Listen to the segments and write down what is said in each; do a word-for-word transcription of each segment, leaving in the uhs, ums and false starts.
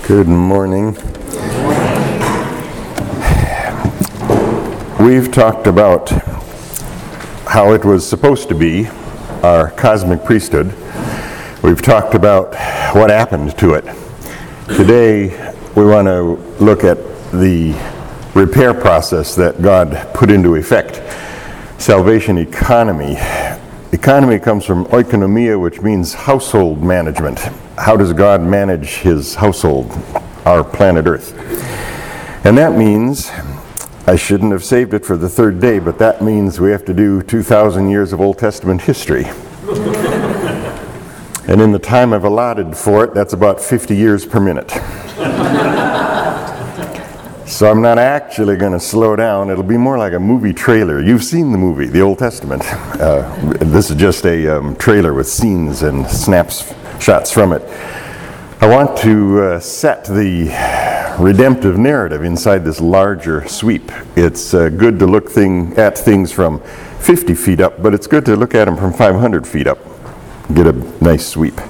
Good morning. We've talked about how it was supposed to be, our cosmic priesthood. We've talked about what happened to it. Today, we want to look at the repair process that God put into effect. Salvation economy. Economy comes from oikonomia, which means household management. How does God manage his household, our planet Earth? And that means, I shouldn't have saved it for the third day, but that means we have to do two thousand years of Old Testament history. And in the time I've allotted for it, that's about fifty years per minute. So I'm not actually going to slow down. It'll be more like a movie trailer. You've seen the movie, the Old Testament. Uh, this is just a um, trailer with scenes and snaps, shots from it. I want to uh, set the redemptive narrative inside this larger sweep. It's uh, good to look thing, at things from fifty feet up, but it's good to look at them from five hundred feet up. Get a nice sweep.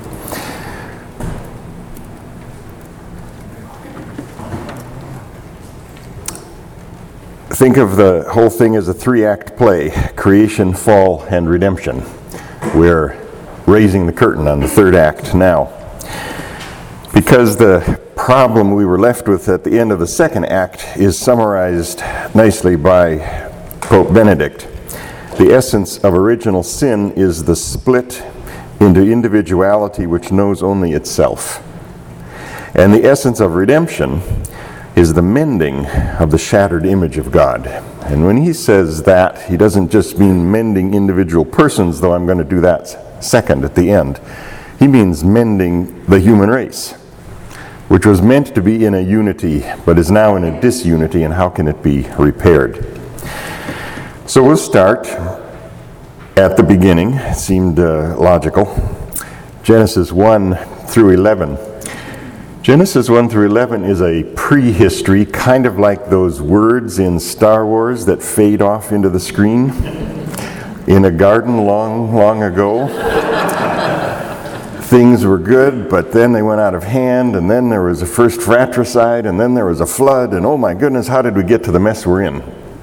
Think of the whole thing as a three-act play: creation, fall, and redemption. We're raising the curtain on the third act now. Because the problem we were left with at the end of the second act is summarized nicely by Pope Benedict. The essence of original sin is the split into individuality which knows only itself. And the essence of redemption is the mending of the shattered image of God. And when he says that, he doesn't just mean mending individual persons, though I'm going to do that second at the end. He means mending the human race, which was meant to be in a unity, but is now in a disunity, and how can it be repaired? So we'll start at the beginning. It seemed uh, logical. Genesis one through eleven. Genesis one through eleven is a prehistory, kind of like those words in Star Wars that fade off into the screen. In a garden long, long ago, things were good, but then they went out of hand, and then there was a first fratricide, and then there was a flood, and oh my goodness, how did we get to the mess we're in?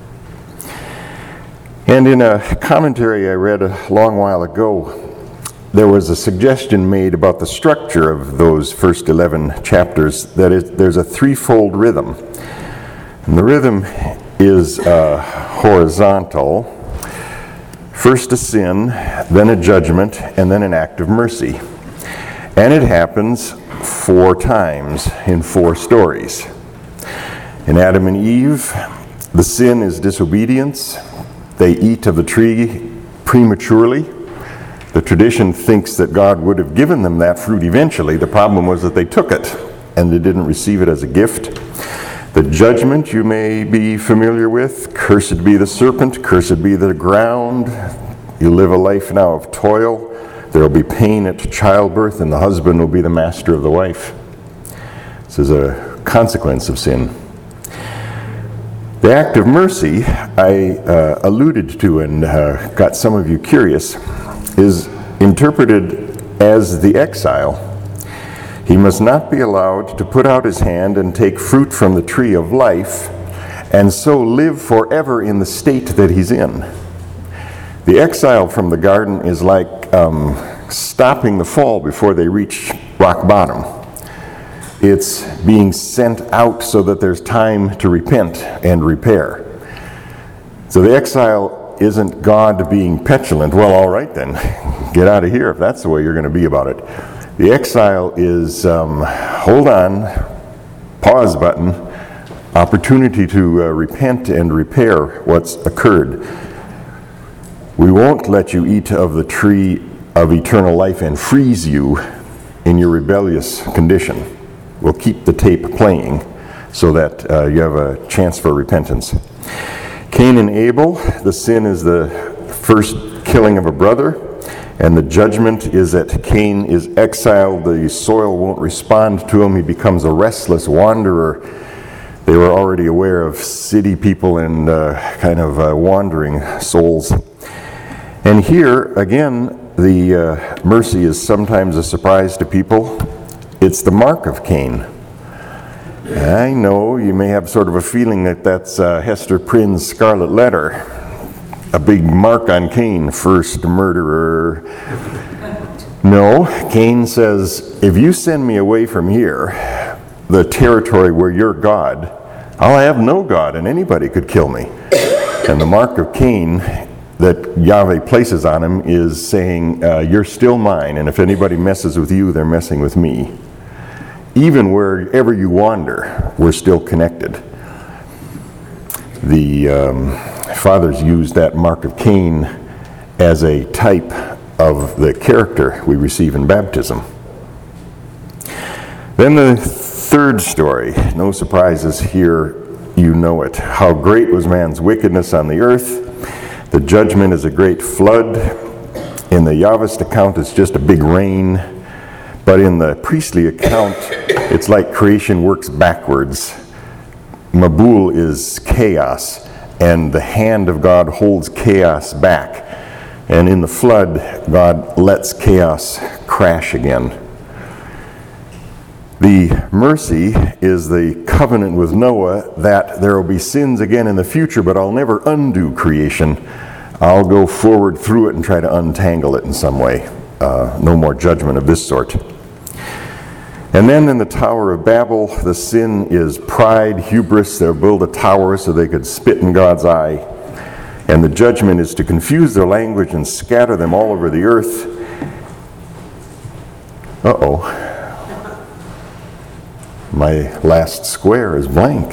And in a commentary I read a long while ago, there was a suggestion made about the structure of those first eleven chapters, that it, there's a threefold rhythm. And the rhythm is uh, horizontal. First a sin, then a judgment, and then an act of mercy. And it happens four times in four stories. In Adam and Eve, the sin is disobedience. They eat of the tree prematurely. The tradition thinks that God would have given them that fruit eventually. The problem was that they took it and they didn't receive it as a gift. The judgment you may be familiar with: cursed be the serpent, cursed be the ground. You live a life now of toil. There will be pain at childbirth, and the husband will be the master of the wife. This is a consequence of sin. The act of mercy I uh, alluded to and uh, got some of you curious, is interpreted as the exile. He must not be allowed to put out his hand and take fruit from the tree of life, and so live forever in the state that he's in. The exile from the garden is like um, stopping the fall before they reach rock bottom. It's being sent out so that there's time to repent and repair. So the exile isn't God being petulant. Well, all right then, get out of here if that's the way you're going to be about it. The exile is, um, hold on, pause button, opportunity to uh, repent and repair what's occurred. We won't let you eat of the tree of eternal life and freeze you in your rebellious condition. We'll keep the tape playing so that uh, you have a chance for repentance. Cain and Abel, the sin is the first killing of a brother, and the judgment is that Cain is exiled. The soil won't respond to him. He becomes a restless wanderer. They were already aware of city people and uh, kind of uh, wandering souls. And here, again, the uh, mercy is sometimes a surprise to people. It's the mark of Cain. I know you may have sort of a feeling that that's uh, Hester Prynne's Scarlet Letter, a big mark on Cain, first murderer. No, Cain says, if you send me away from here, the territory where you're God, I'll have no God and anybody could kill me. And the mark of Cain that Yahweh places on him is saying, uh, you're still mine, and if anybody messes with you, they're messing with me. Even wherever you wander, we're still connected. The um, fathers used that mark of Cain as a type of the character we receive in baptism. Then the third story, no surprises here, you know it. How great was man's wickedness on the earth. The judgment is a great flood. In the Yahwist account, it's just a big rain. But in the priestly account, it's like creation works backwards. Mabul is chaos, and the hand of God holds chaos back. And in the flood, God lets chaos crash again. The mercy is the covenant with Noah that there will be sins again in the future, but I'll never undo creation. I'll go forward through it and try to untangle it in some way. Uh, no more judgment of this sort. And then in the Tower of Babel, the sin is pride, hubris. They'll build a tower so they could spit in God's eye. And the judgment is to confuse their language and scatter them all over the earth. Uh-oh. My last square is blank.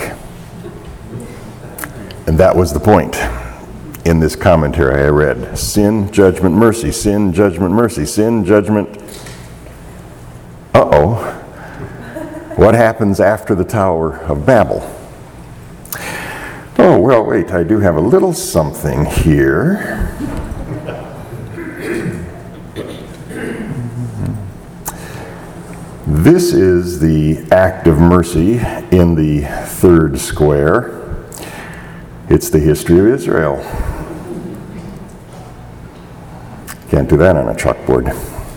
And that was the point in this commentary I read. Sin, judgment, mercy. Sin, judgment, mercy. Sin, judgment. Uh-oh. What happens after the Tower of Babel? Oh, well, wait, I do have a little something here. This is the act of mercy in the third square. It's the history of Israel. Can't do that on a chalkboard.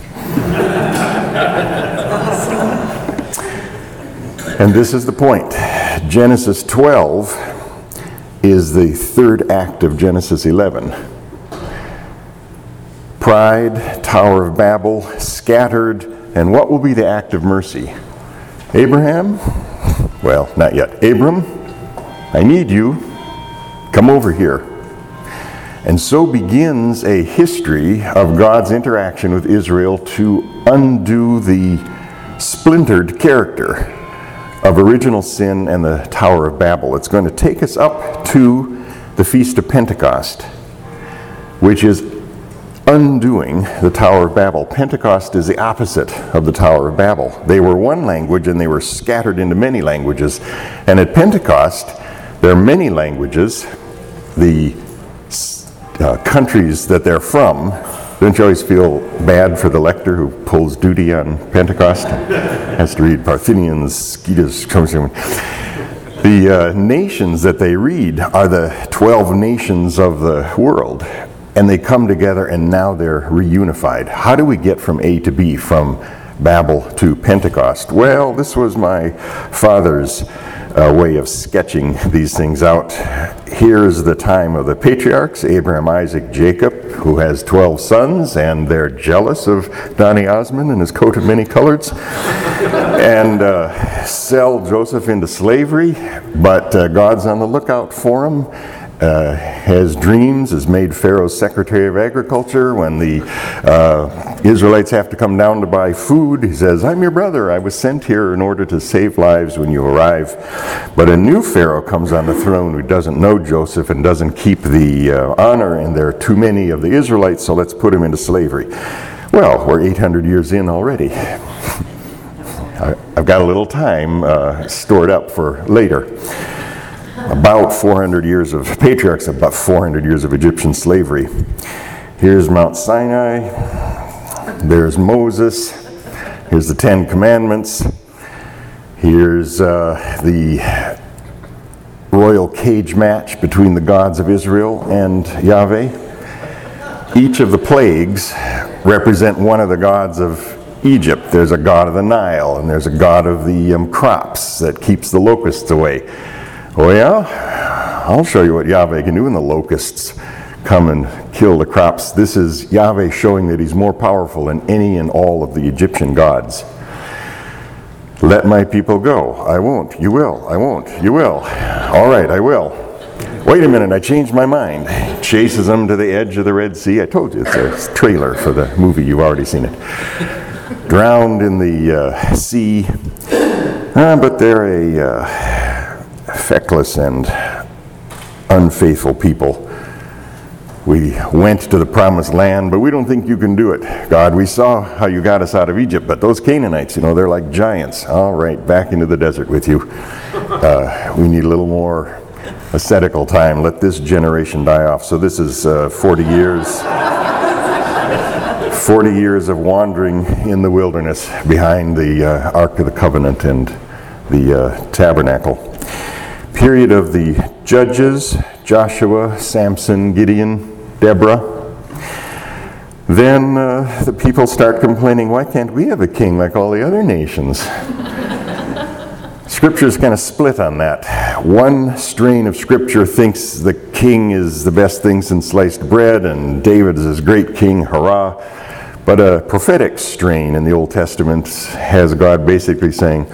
And this is the point. Genesis twelve is the third act of Genesis eleven. Pride, Tower of Babel, scattered, and what will be the act of mercy? Abraham? Well, not yet. Abram, I need you. Come over here. And so begins a history of God's interaction with Israel to undo the splintered character of original sin and the Tower of Babel. It's going to take us up to the Feast of Pentecost, which is undoing the Tower of Babel. Pentecost is the opposite of the Tower of Babel. They were one language and they were scattered into many languages. And at Pentecost, there are many languages. The uh, countries that they're from, don't you always feel bad for the lector who pulls duty on Pentecost? Has to read Parthians, Scetas, the uh, nations that they read are the twelve nations of the world. And they come together and now they're reunified. How do we get from A to B, from Babel to Pentecost? Well, this was my father's uh, way of sketching these things out. Here's the time of the patriarchs, Abraham, Isaac, Jacob, who has twelve sons, and they're jealous of Donny Osmond and his coat of many colors, and uh, sell Joseph into slavery, but uh, God's on the lookout for him. Uh, has dreams, is made Pharaoh's Secretary of Agriculture. When the uh, Israelites have to come down to buy food, he says, I'm your brother. I was sent here in order to save lives when you arrive. But a new Pharaoh comes on the throne who doesn't know Joseph and doesn't keep the uh, honor, and there are too many of the Israelites, so let's put him into slavery. Well, we're eight hundred years in already. I've got a little time uh, stored up for later. About four hundred years of patriarchs, about four hundred years of Egyptian slavery. Here's Mount Sinai. There's Moses. Here's the Ten Commandments. Here's uh, the royal cage match between the gods of Israel and Yahweh. Each of the plagues represent one of the gods of Egypt. There's a god of the Nile, and there's a god of the um, crops that keeps the locusts away. Oh yeah? I'll show you what Yahweh can do when the locusts come and kill the crops. This is Yahweh showing that he's more powerful than any and all of the Egyptian gods. Let my people go. I won't. You will. I won't. You will. All right, I will. Wait a minute, I changed my mind. Chases them to the edge of the Red Sea. I told you, it's a trailer for the movie. You've already seen it. Drowned in the uh, sea. Uh, but they're a uh, feckless and unfaithful people. We went to the promised land, but we don't think you can do it. God, we saw how you got us out of Egypt, but those Canaanites, you know, they're like giants. All right, back into the desert with you. Uh, we need a little more ascetical time. Let this generation die off. So this is uh, forty years. forty years of wandering in the wilderness behind the uh, Ark of the Covenant and the uh, tabernacle. Period of the Judges, Joshua, Samson, Gideon, Deborah. Then uh, the people start complaining, why can't we have a king like all the other nations? Scripture's kind of split on that. One strain of Scripture thinks the king is the best thing since sliced bread, and David is this great king, hurrah. But a prophetic strain in the Old Testament has God basically saying,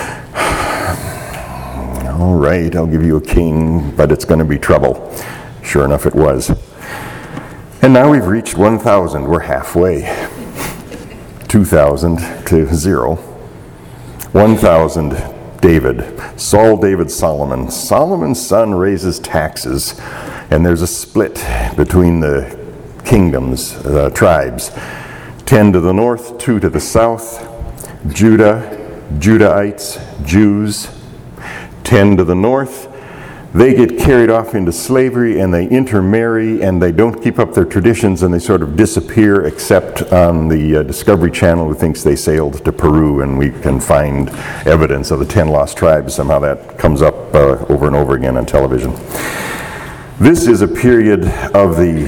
all right, I'll give you a king, but it's going to be trouble. Sure enough, it was. And now we've reached one thousand. We're halfway. two thousand to zero. one thousand, David. Saul, David, Solomon. Solomon's son raises taxes, and there's a split between the kingdoms, the tribes. Ten to the north, two to the south. Judah, Judahites, Jews. Ten to the north, they get carried off into slavery and they intermarry and they don't keep up their traditions and they sort of disappear, except on the uh, Discovery Channel, who thinks they sailed to Peru, and we can find evidence of the ten lost tribes. Somehow that comes up uh, over and over again on television. This is a period of the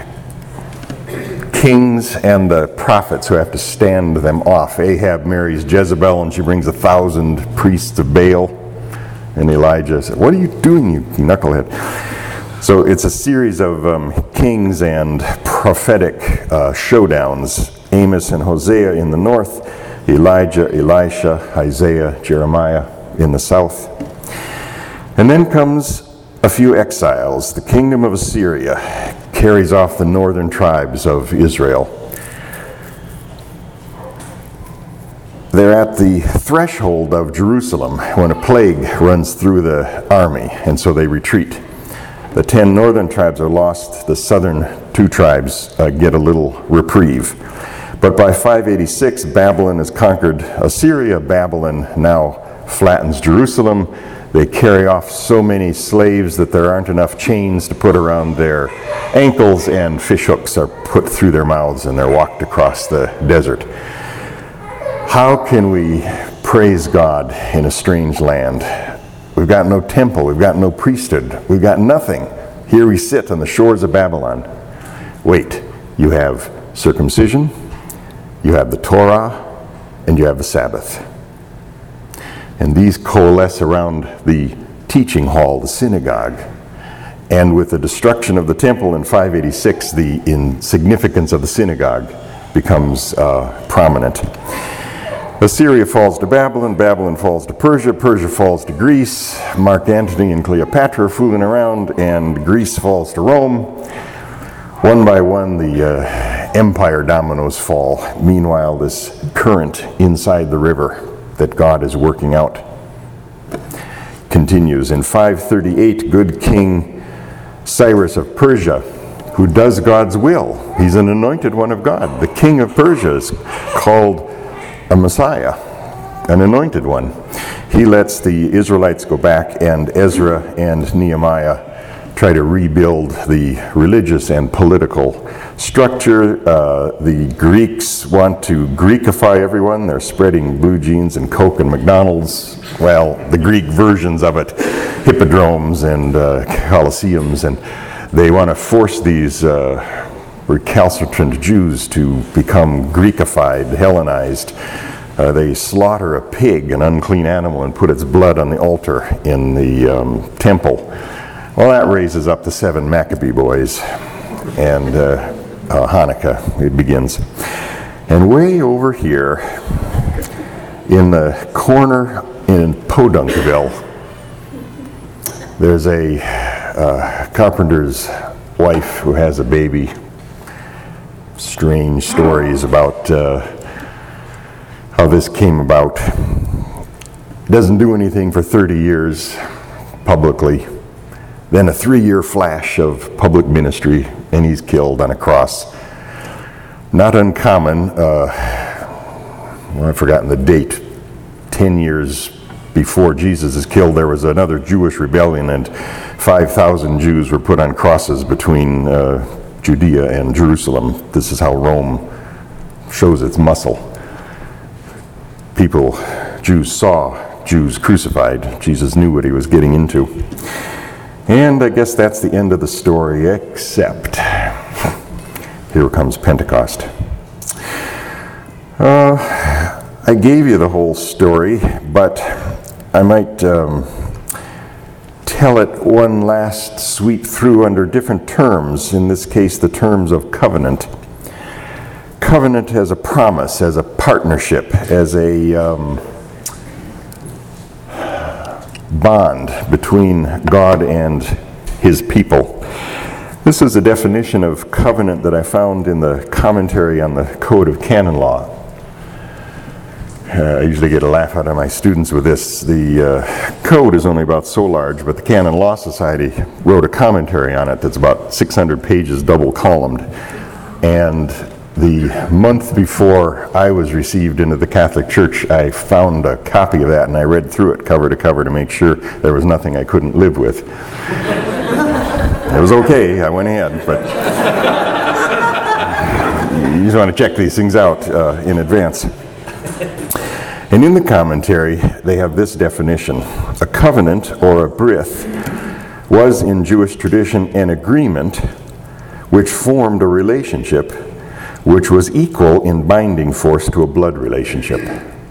kings and the prophets who have to stand them off. Ahab marries Jezebel and she brings a thousand priests of Baal. And Elijah said, what are you doing, you knucklehead? So it's a series of um, kings and prophetic uh, showdowns. Amos and Hosea in the north, Elijah, Elisha, Isaiah, Jeremiah in the south. And then comes a few exiles. The kingdom of Assyria carries off the northern tribes of Israel. They're at the threshold of Jerusalem when a plague runs through the army, and so they retreat. The ten northern tribes are lost. The southern two tribes uh, get a little reprieve. But by five eighty-six, Babylon has conquered Assyria. Babylon now flattens Jerusalem. They carry off so many slaves that there aren't enough chains to put around their ankles, and fishhooks are put through their mouths, and they're walked across the desert. How can we praise God in a strange land? We've got no temple, we've got no priesthood, we've got nothing. Here we sit on the shores of Babylon. Wait, you have circumcision, you have the Torah, and you have the Sabbath. And these coalesce around the teaching hall, the synagogue. And with the destruction of the temple in five eighty-six, the insignificance of the synagogue becomes uh, prominent. Assyria falls to Babylon, Babylon falls to Persia, Persia falls to Greece, Mark Antony and Cleopatra are fooling around, and Greece falls to Rome. One by one, the uh, empire dominoes fall. Meanwhile, this current inside the river that God is working out continues. In five thirty-eight, good King Cyrus of Persia, who does God's will, he's an anointed one of God. The king of Persia is called a Messiah, an anointed one. He lets the Israelites go back, and Ezra and Nehemiah try to rebuild the religious and political structure. Uh, the Greeks want to Greekify everyone. They're spreading blue jeans and Coke and McDonald's. Well, the Greek versions of it, hippodromes and uh, coliseums, and they want to force these uh, recalcitrant Jews to become Greekified, Hellenized. Uh, they slaughter a pig, an unclean animal, and put its blood on the altar in the um, temple. Well, that raises up the seven Maccabee boys, and uh, uh, Hanukkah, it begins. And way over here, in the corner in Podunkville, there's a uh, carpenter's wife who has a baby. Strange stories about uh, how this came about. Doesn't do anything for thirty years publicly. Then a three-year flash of public ministry, and he's killed on a cross. Not uncommon. Uh, well, I've forgotten the date. Ten years before Jesus is killed, there was another Jewish rebellion, and five thousand Jews were put on crosses between uh, Judea and Jerusalem. This is how Rome shows its muscle. People, Jews saw Jews crucified. Jesus knew what he was getting into. And I guess that's the end of the story, except here comes Pentecost. Uh, I gave you the whole story, but I might um, tell it one last sweep through under different terms, in this case the terms of covenant. Covenant as a promise, as a partnership, as a um, bond between God and his people. This is a definition of covenant that I found in the commentary on the Code of Canon Law. Uh, I usually get a laugh out of my students with this. The uh, code is only about so large, but the Canon Law Society wrote a commentary on it that's about six hundred pages, double columned. And the month before I was received into the Catholic Church, I found a copy of that and I read through it cover to cover to make sure there was nothing I couldn't live with. It was okay, I went ahead, but you just want to check these things out uh, in advance. And in the commentary, they have this definition. A covenant, or a brith, was in Jewish tradition an agreement which formed a relationship which was equal in binding force to a blood relationship.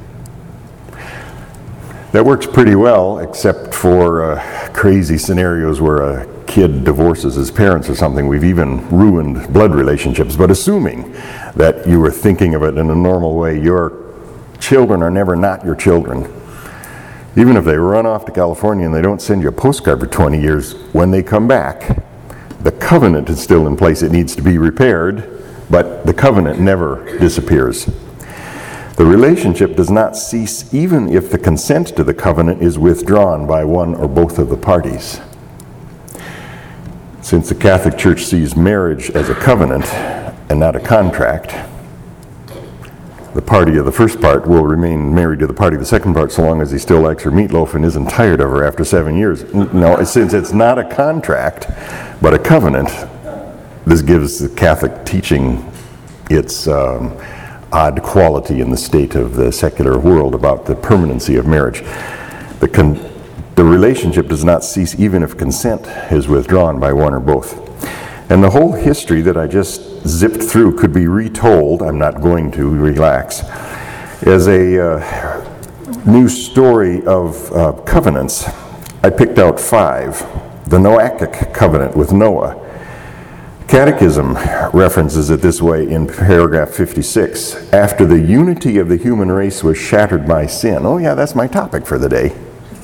That works pretty well, except for uh, crazy scenarios where a kid divorces his parents or something. We've even ruined blood relationships. But assuming that you were thinking of it in a normal way, your children are never not your children. Even if they run off to California and they don't send you a postcard for twenty years, when they come back, the covenant is still in place. It needs to be repaired, but the covenant never disappears. The relationship does not cease even if the consent to the covenant is withdrawn by one or both of the parties. Since the Catholic Church sees marriage as a covenant and not a contract, the party of the first part will remain married to the party of the second part so long as he still likes her meatloaf and isn't tired of her after seven years. No, since it's not a contract, but a covenant, this gives the Catholic teaching its um, odd quality in the state of the secular world about the permanency of marriage. The, con- the relationship does not cease even if consent is withdrawn by one or both. And the whole history that I just zipped through could be retold, I'm not going to, relax, as a uh, new story of uh, covenants. I picked out five. The Noachic covenant with Noah. Catechism references it this way in paragraph fifty-six. After the unity of the human race was shattered by sin. Oh yeah, that's my topic for the day.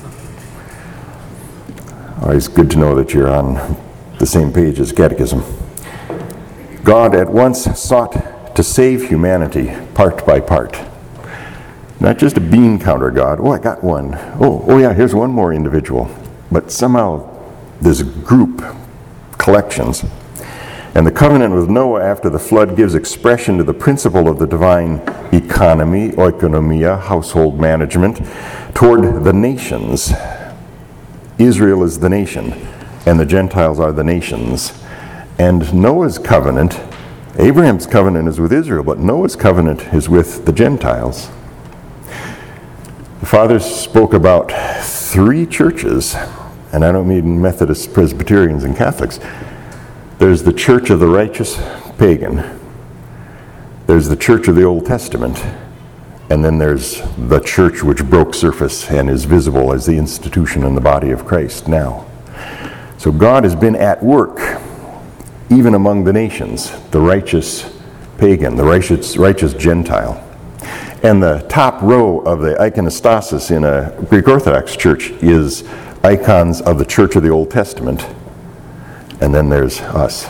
Always good to know that you're on the same page as Catechism. God at once sought to save humanity part by part. Not just a bean counter God. Oh, I got one. Oh, oh yeah, here's one more individual. But somehow this group, collections. And the covenant with Noah after the flood gives expression to the principle of the divine economy, oikonomia, household management, toward the nations. Israel is the nation, and the Gentiles are the nations. And Noah's covenant, Abraham's covenant is with Israel, but Noah's covenant is with the Gentiles. The fathers spoke about three churches, and I don't mean Methodists, Presbyterians, and Catholics. There's the church of the righteous pagan. There's the church of the Old Testament, and then there's the church which broke surface and is visible as the institution in the body of Christ now. So God has been at work, even among the nations, the righteous pagan, the righteous, righteous Gentile. And the top row of the iconostasis in a Greek Orthodox church is icons of the church of the Old Testament. And then there's us.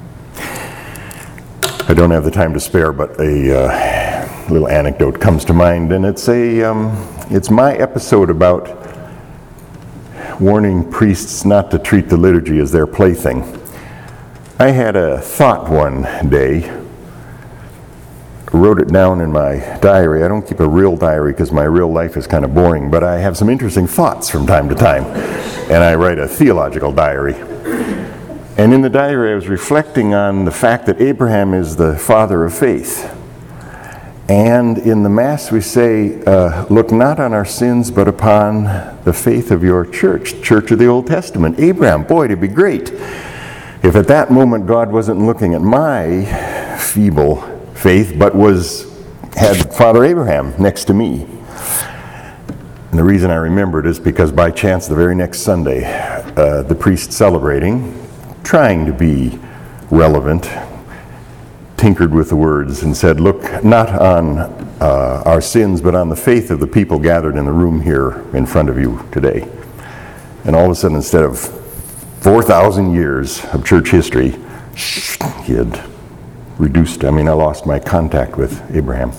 I don't have the time to spare, but a uh, little anecdote comes to mind, and it's a um, it's my episode about warning priests not to treat the liturgy as their plaything. I had a thought one day, wrote it down in my diary. I don't keep a real diary because my real life is kind of boring, but I have some interesting thoughts from time to time, and I write a theological diary. And in the diary I was reflecting on the fact that Abraham is the father of faith. And in the Mass we say, uh, look not on our sins, but upon the faith of your church, church of the Old Testament. Abraham, boy, it'd be great if at that moment God wasn't looking at my feeble faith, but was had Father Abraham next to me. And the reason I remembered is because by chance the very next Sunday, uh, the priest celebrating, trying to be relevant, tinkered with the words and said, look not on uh, our sins, but on the faith of the people gathered in the room here in front of you today. And all of a sudden, instead of four thousand years of church history, he had reduced, I mean, I lost my contact with Abraham.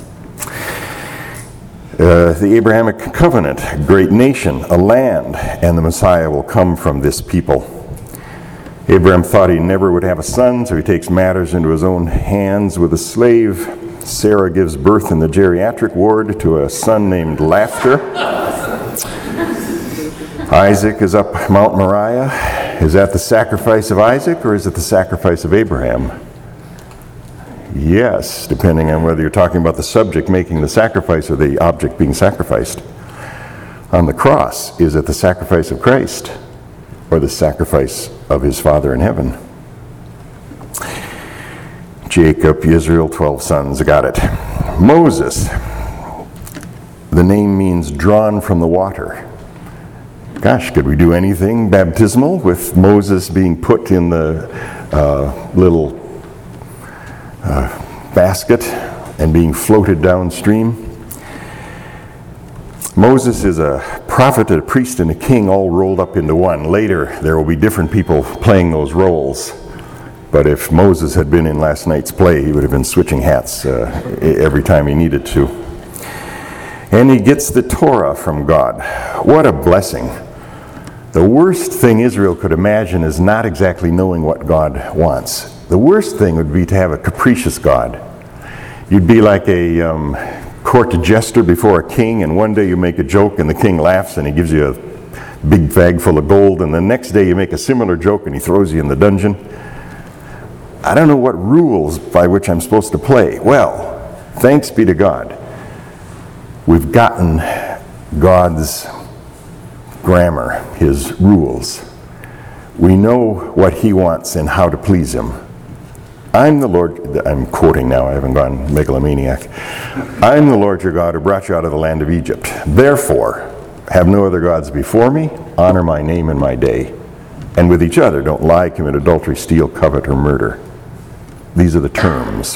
Uh, the Abrahamic covenant, great nation, a land, and the Messiah will come from this people. Abraham thought he never would have a son, so he takes matters into his own hands with a slave. Sarah gives birth in the geriatric ward to a son named Laughter. Isaac is up Mount Moriah. Is that the sacrifice of Isaac, or is it the sacrifice of Abraham? Yes, depending on whether you're talking about the subject making the sacrifice or the object being sacrificed. On the cross, is it the sacrifice of Christ or the sacrifice of his Father in heaven? Jacob, Israel, twelve sons, got it. Moses, the name means drawn from the water. Gosh, could we do anything baptismal with Moses being put in the uh, little uh, basket and being floated downstream? Moses is a prophet, a priest, and a king all rolled up into one. Later, there will be different people playing those roles. But if Moses had been in last night's play, he would have been switching hats uh, every time he needed to. And he gets the Torah from God. What a blessing. The worst thing Israel could imagine is not exactly knowing what God wants. The worst thing would be to have a capricious God. You'd be like a um, court jester before a king, and one day you make a joke and the king laughs and he gives you a big bag full of gold, and the next day you make a similar joke and he throws you in the dungeon. I don't know what rules by which I'm supposed to play. Well, thanks be to God. We've gotten God's grammar, his rules. We know what he wants and how to please him. I'm the Lord, I'm quoting now, I haven't gone megalomaniac. I'm the Lord your God who brought you out of the land of Egypt. Therefore, have no other gods before me, honor my name and my day. And with each other, don't lie, commit adultery, steal, covet, or murder. These are the terms.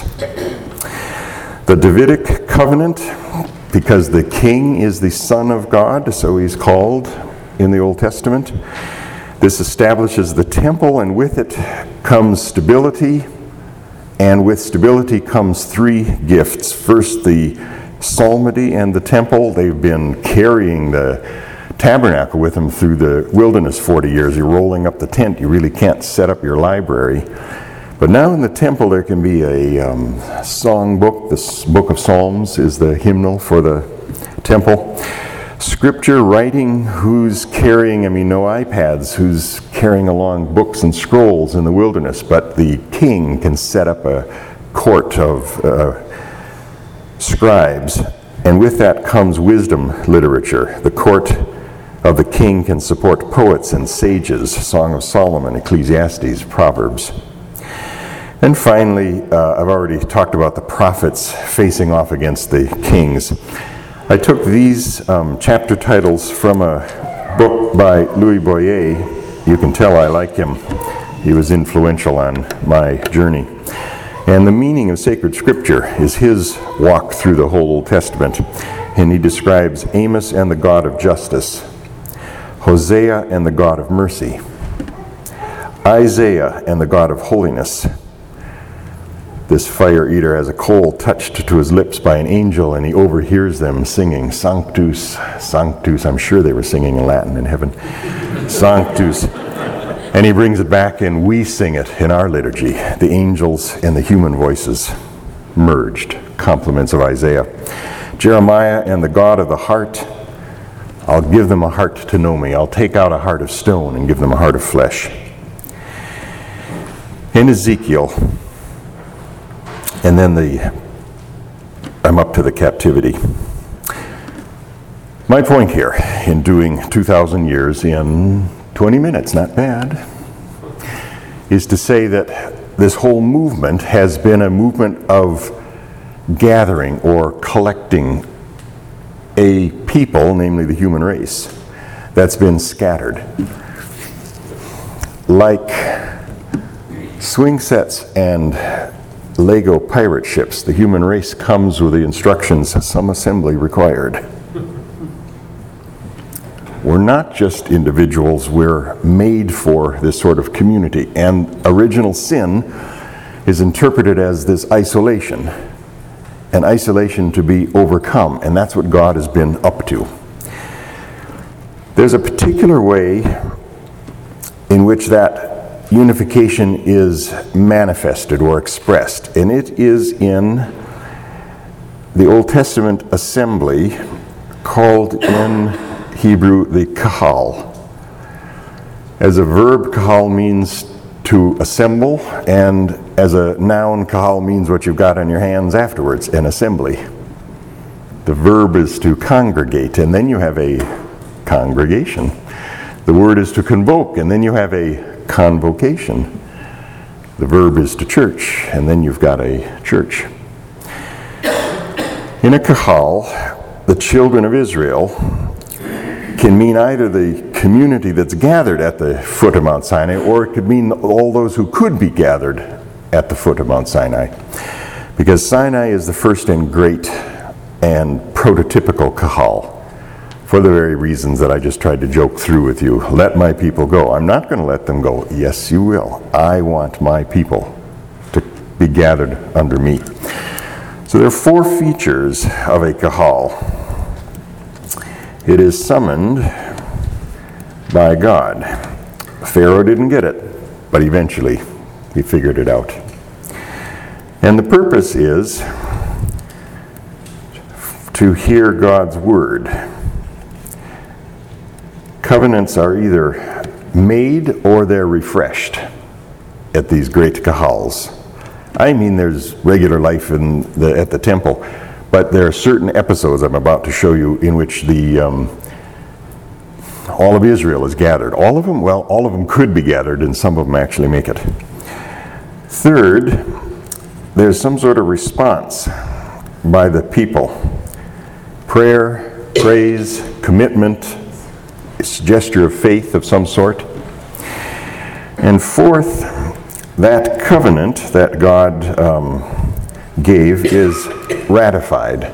The Davidic covenant, because the king is the son of God, so he's called in the Old Testament. This establishes the temple, and with it comes stability. And with stability comes three gifts. First, the psalmody and the temple. They've been carrying the tabernacle with them through the wilderness forty years. You're rolling up the tent. You really can't set up your library. But now in the temple there can be a um, song book. The book of Psalms is the hymnal for the temple. Scripture writing, who's carrying, I mean, no iPads, who's carrying along books and scrolls in the wilderness, but the king can set up a court of uh, scribes, and with that comes wisdom literature. The court of the king can support poets and sages, Song of Solomon, Ecclesiastes, Proverbs. And finally, uh, I've already talked about the prophets facing off against the kings. I took these um, chapter titles from a book by Louis Boyer. You can tell I like him. He was influential on my journey. And the meaning of sacred scripture is his walk through the whole Old Testament. And he describes Amos and the God of justice, Hosea and the God of mercy, Isaiah and the God of holiness. This fire eater has a coal touched to his lips by an angel, and he overhears them singing Sanctus, Sanctus. I'm sure they were singing in Latin in heaven. Sanctus. And he brings it back, and we sing it in our liturgy. The angels and the human voices merged. Compliments of Isaiah. Jeremiah and the God of the heart. I'll give them a heart to know me. I'll take out a heart of stone and give them a heart of flesh. In Ezekiel, and then the, I'm up to the captivity. My point here in doing two thousand years in twenty minutes, not bad, is to say that this whole movement has been a movement of gathering or collecting a people, namely the human race, that's been scattered. Like swing sets and Lego pirate ships, the human race comes with the instructions, some assembly required. We're not just individuals, we're made for this sort of community. And original sin is interpreted as this isolation, an isolation to be overcome, and that's what God has been up to. There's a particular way in which that unification is manifested or expressed, and it is in the Old Testament assembly called in Hebrew the kahal. As a verb, kahal means to assemble, and as a noun, kahal means what you've got on your hands afterwards, an assembly. The verb is to congregate, and then you have a congregation. The word is to convoke, and then you have a convocation. The verb is to church, and then you've got a church. In a kahal, the children of Israel can mean either the community that's gathered at the foot of Mount Sinai, or it could mean all those who could be gathered at the foot of Mount Sinai. Because Sinai is the first and great and prototypical kahal, for the very reasons that I just tried to joke through with you. Let my people go. I'm not going to let them go. Yes, you will. I want my people to be gathered under me. So there are four features of a kahal. It is summoned by God. Pharaoh didn't get it, but eventually he figured it out. And the purpose is to hear God's word. Covenants are either made or they're refreshed at these great kahals. I mean, there's regular life in the, at the temple, but there are certain episodes I'm about to show you in which the um, all of Israel is gathered. All of them? Well, all of them could be gathered, and some of them actually make it. Third, there's some sort of response by the people. Prayer, praise, commitment, it's a gesture of faith of some sort. And fourth, that covenant that God um, gave is ratified.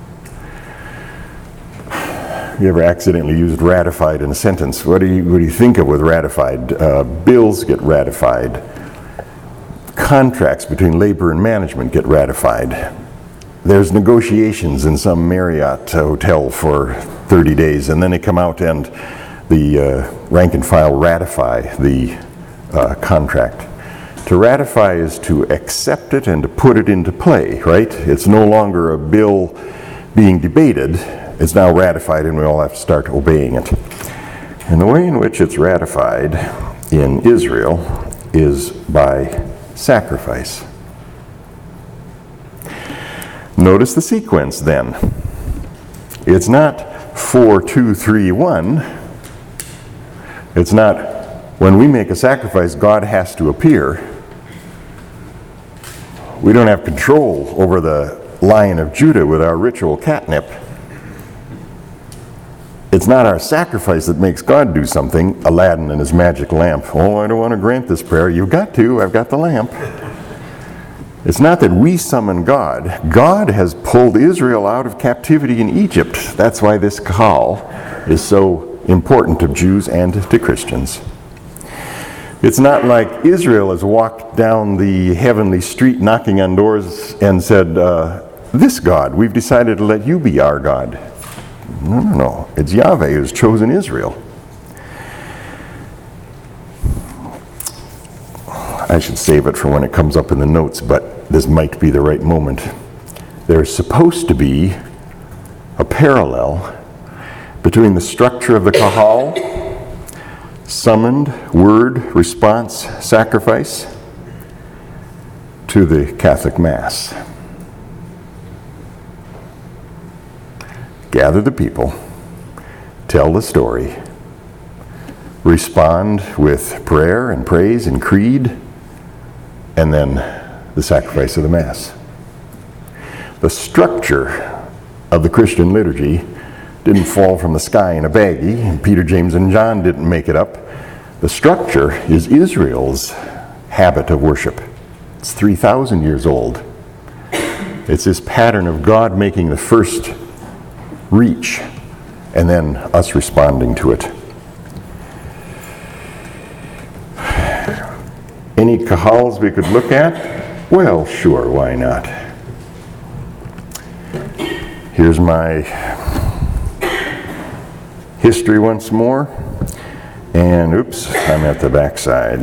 You ever accidentally used ratified in a sentence? What do you, what do you think of with ratified? Uh, bills get ratified. Contracts between labor and management get ratified. There's negotiations in some Marriott hotel for thirty days, and then they come out and the uh, rank and file ratify the uh, contract. To ratify is to accept it and to put it into play, right? It's no longer a bill being debated. It's now ratified, and we all have to start obeying it. And the way in which it's ratified in Israel is by sacrifice. Notice the sequence then. It's not four, two, three, one. It's not when we make a sacrifice, God has to appear. We don't have control over the Lion of Judah with our ritual catnip. It's not our sacrifice that makes God do something, Aladdin and his magic lamp. Oh, I don't want to grant this prayer. You've got to. I've got the lamp. It's not that we summon God. God has pulled Israel out of captivity in Egypt. That's why this call is so important to Jews and to Christians. It's not like Israel has walked down the heavenly street knocking on doors and said, uh, this God, we've decided to let you be our God. No, no, no. It's Yahweh who's chosen Israel. I should save it for when it comes up in the notes, but this might be the right moment. There's supposed to be a parallel between the structure of the Kahal, summoned, word, response, sacrifice, to the Catholic Mass. Gather the people, tell the story, respond with prayer and praise and creed, and then the sacrifice of the Mass. The structure of the Christian liturgy didn't fall from the sky in a baggie, and Peter, James, and John didn't make it up. The structure is Israel's habit of worship. It's three thousand years old. It's this pattern of God making the first reach, and then us responding to it. Any kahals we could look at? Well, sure, why not? Here's my history once more. And oops, I'm at the back side.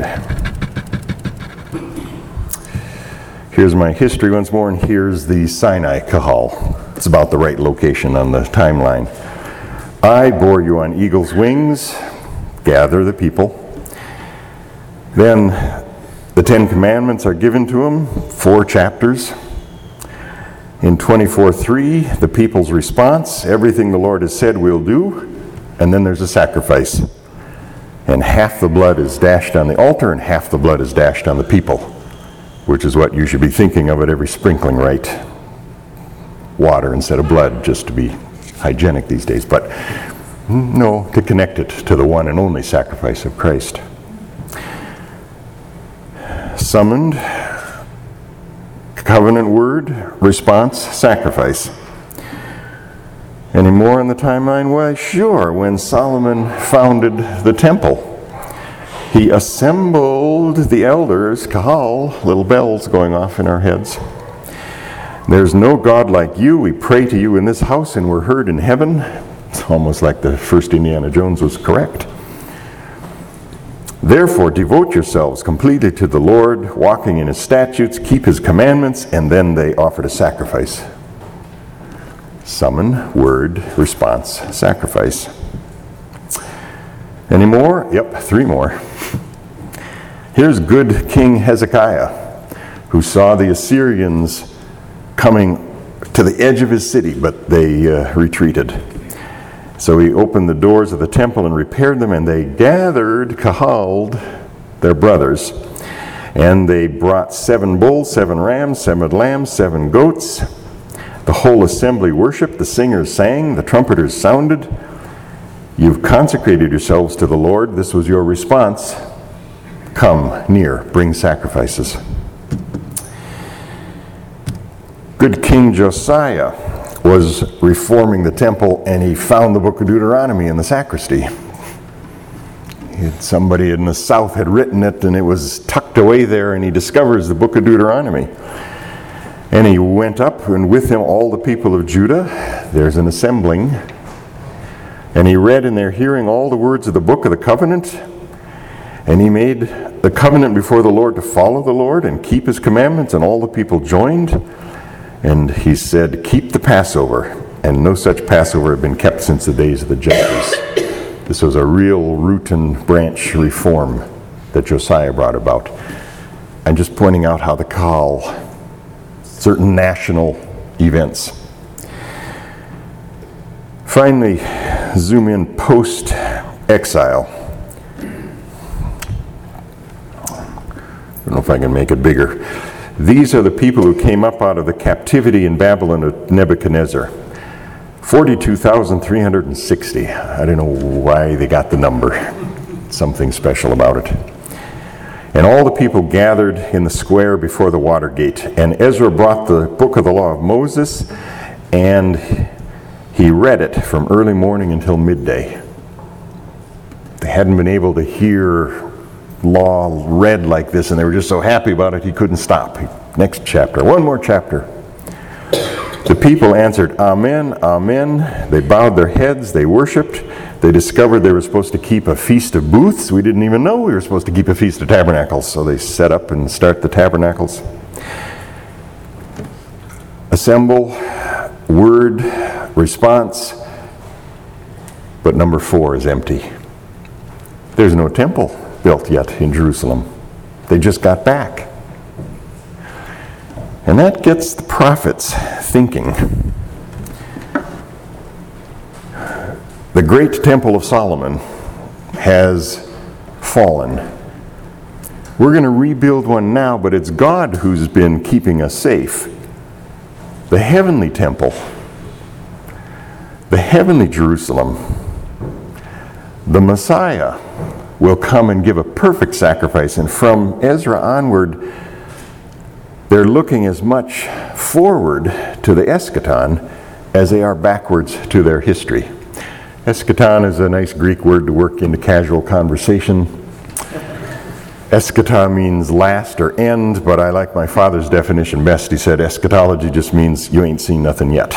Here's my history once more, and here's the Sinai kahal. It's about the right location on the timeline. I bore you on eagle's wings, gather the people. Then the Ten Commandments are given to him, four chapters. In twenty-four three, the people's response, everything the Lord has said we'll do, and then there's a sacrifice. And half the blood is dashed on the altar and half the blood is dashed on the people, which is what you should be thinking of at every sprinkling rite. Water instead of blood, just to be hygienic these days, but no, to connect it to the one and only sacrifice of Christ. Summoned, covenant word, response, sacrifice. Any more on the timeline? Why, sure. When Solomon founded the temple, he assembled the elders, kahal, little bells going off in our heads. There's no God like you. We pray to you in this house and we're heard in heaven. It's almost like the first Indiana Jones was correct. Therefore, devote yourselves completely to the Lord, walking in his statutes, keep his commandments, and then they offered a sacrifice. Summon, word, response, sacrifice. Any more? Yep, three more. Here's good King Hezekiah, who saw the Assyrians coming to the edge of his city, but they uh, retreated. So he opened the doors of the temple and repaired them, and they gathered, kahaled, their brothers. And they brought seven bulls, seven rams, seven lambs, seven goats. The whole assembly worshiped, the singers sang, the trumpeters sounded. You've consecrated yourselves to the Lord. This was your response. Come near, bring sacrifices. Good King Josiah was reforming the temple, and he found the book of Deuteronomy in the sacristy. Somebody in the south had written it, and it was tucked away there, and he discovers the book of Deuteronomy. And he went up, and with him all the people of Judah. There's an assembling. And he read in their hearing all the words of the book of the covenant. And he made the covenant before the Lord to follow the Lord and keep his commandments, and all the people joined. And he said, keep the Passover. And no such Passover had been kept since the days of the judges. This was a real root and branch reform that Josiah brought about. I'm just pointing out how the Kahal, certain national events. Finally, zoom in post-exile. I don't know if I can make it bigger. These are the people who came up out of the captivity in Babylon of Nebuchadnezzar. forty-two thousand three hundred sixty. I don't know why they got the number. Something special about it. And all the people gathered in the square before the water gate. And Ezra brought the book of the law of Moses, and he read it from early morning until midday. They hadn't been able to hear law read like this, and they were just so happy about it he couldn't stop. Next chapter, one more chapter. The people answered, Amen, Amen. They bowed their heads, they worshiped. They discovered they were supposed to keep a feast of booths. We didn't even know we were supposed to keep a feast of tabernacles. So they set up and start the tabernacles. Assemble, word, response. But number four is empty. There's no temple built yet in Jerusalem. They just got back. And that gets the prophets thinking. The great temple of Solomon has fallen. We're going to rebuild one now, but it's God who's been keeping us safe. The heavenly temple, the heavenly Jerusalem, the Messiah will come and give a perfect sacrifice. And from Ezra onward, they're looking as much forward to the eschaton as they are backwards to their history. Eschaton is a nice Greek word to work into casual conversation. Eschaton means last or end, but I like my father's definition best. He said eschatology just means you ain't seen nothing yet.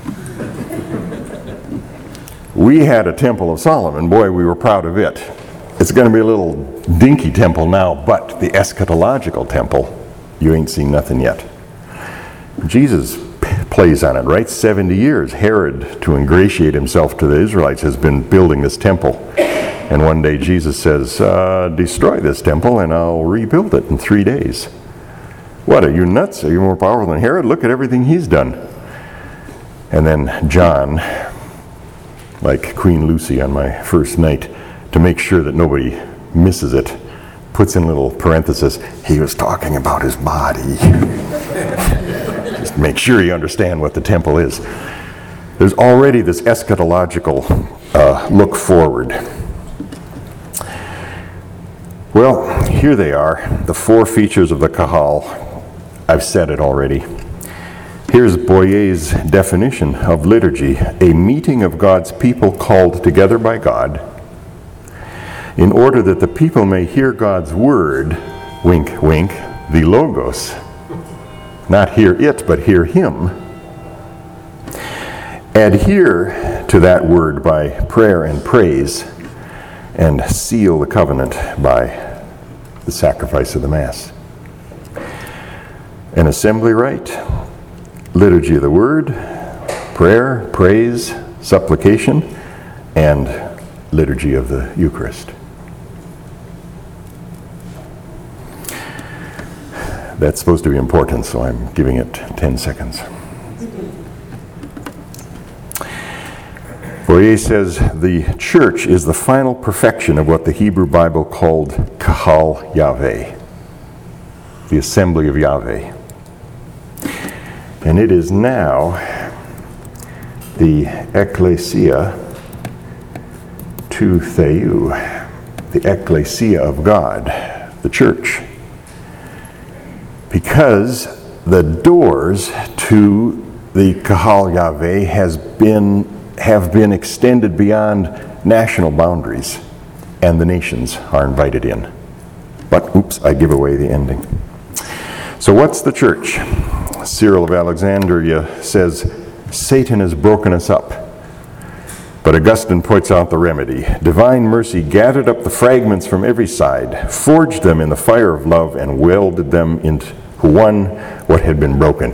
We had a temple of Solomon. Boy, we were proud of it. It's going to be a little dinky temple now, but the eschatological temple, you ain't seen nothing yet. Jesus plays on it, right? seventy years. Herod, to ingratiate himself to the Israelites, has been building this temple. And one day Jesus says, uh, destroy this temple and I'll rebuild it in three days. What, are you nuts? Are you more powerful than Herod? Look at everything he's done. And then John, like Queen Lucy on my first night, to make sure that nobody misses it, puts in little parenthesis, he was talking about his body. Just make sure you understand what the temple is. There's already this eschatological uh, look forward. Well, here they are, the four features of the Kahal. I've said it already. Here's Boyer's definition of liturgy: a meeting of God's people called together by God in order that the people may hear God's word, wink, wink, the Logos. Not hear it, but hear him. Adhere to that word by prayer and praise, and seal the covenant by the sacrifice of the Mass. An assembly rite, liturgy of the word, prayer, praise, supplication, and liturgy of the Eucharist. That's supposed to be important, so I'm giving it ten seconds. Boyer says the church is the final perfection of what the Hebrew Bible called Kahal Yahweh, the assembly of Yahweh. And it is now the Ecclesia tu Theou, the Ecclesia of God, the church. Because the doors to the Kahal Yahweh has been, have been extended beyond national boundaries, and the nations are invited in. But, oops, I give away the ending. So what's the church? Cyril of Alexandria says, Satan has broken us up. But Augustine points out the remedy. Divine mercy gathered up the fragments from every side, forged them in the fire of love, and welded them into one what had been broken.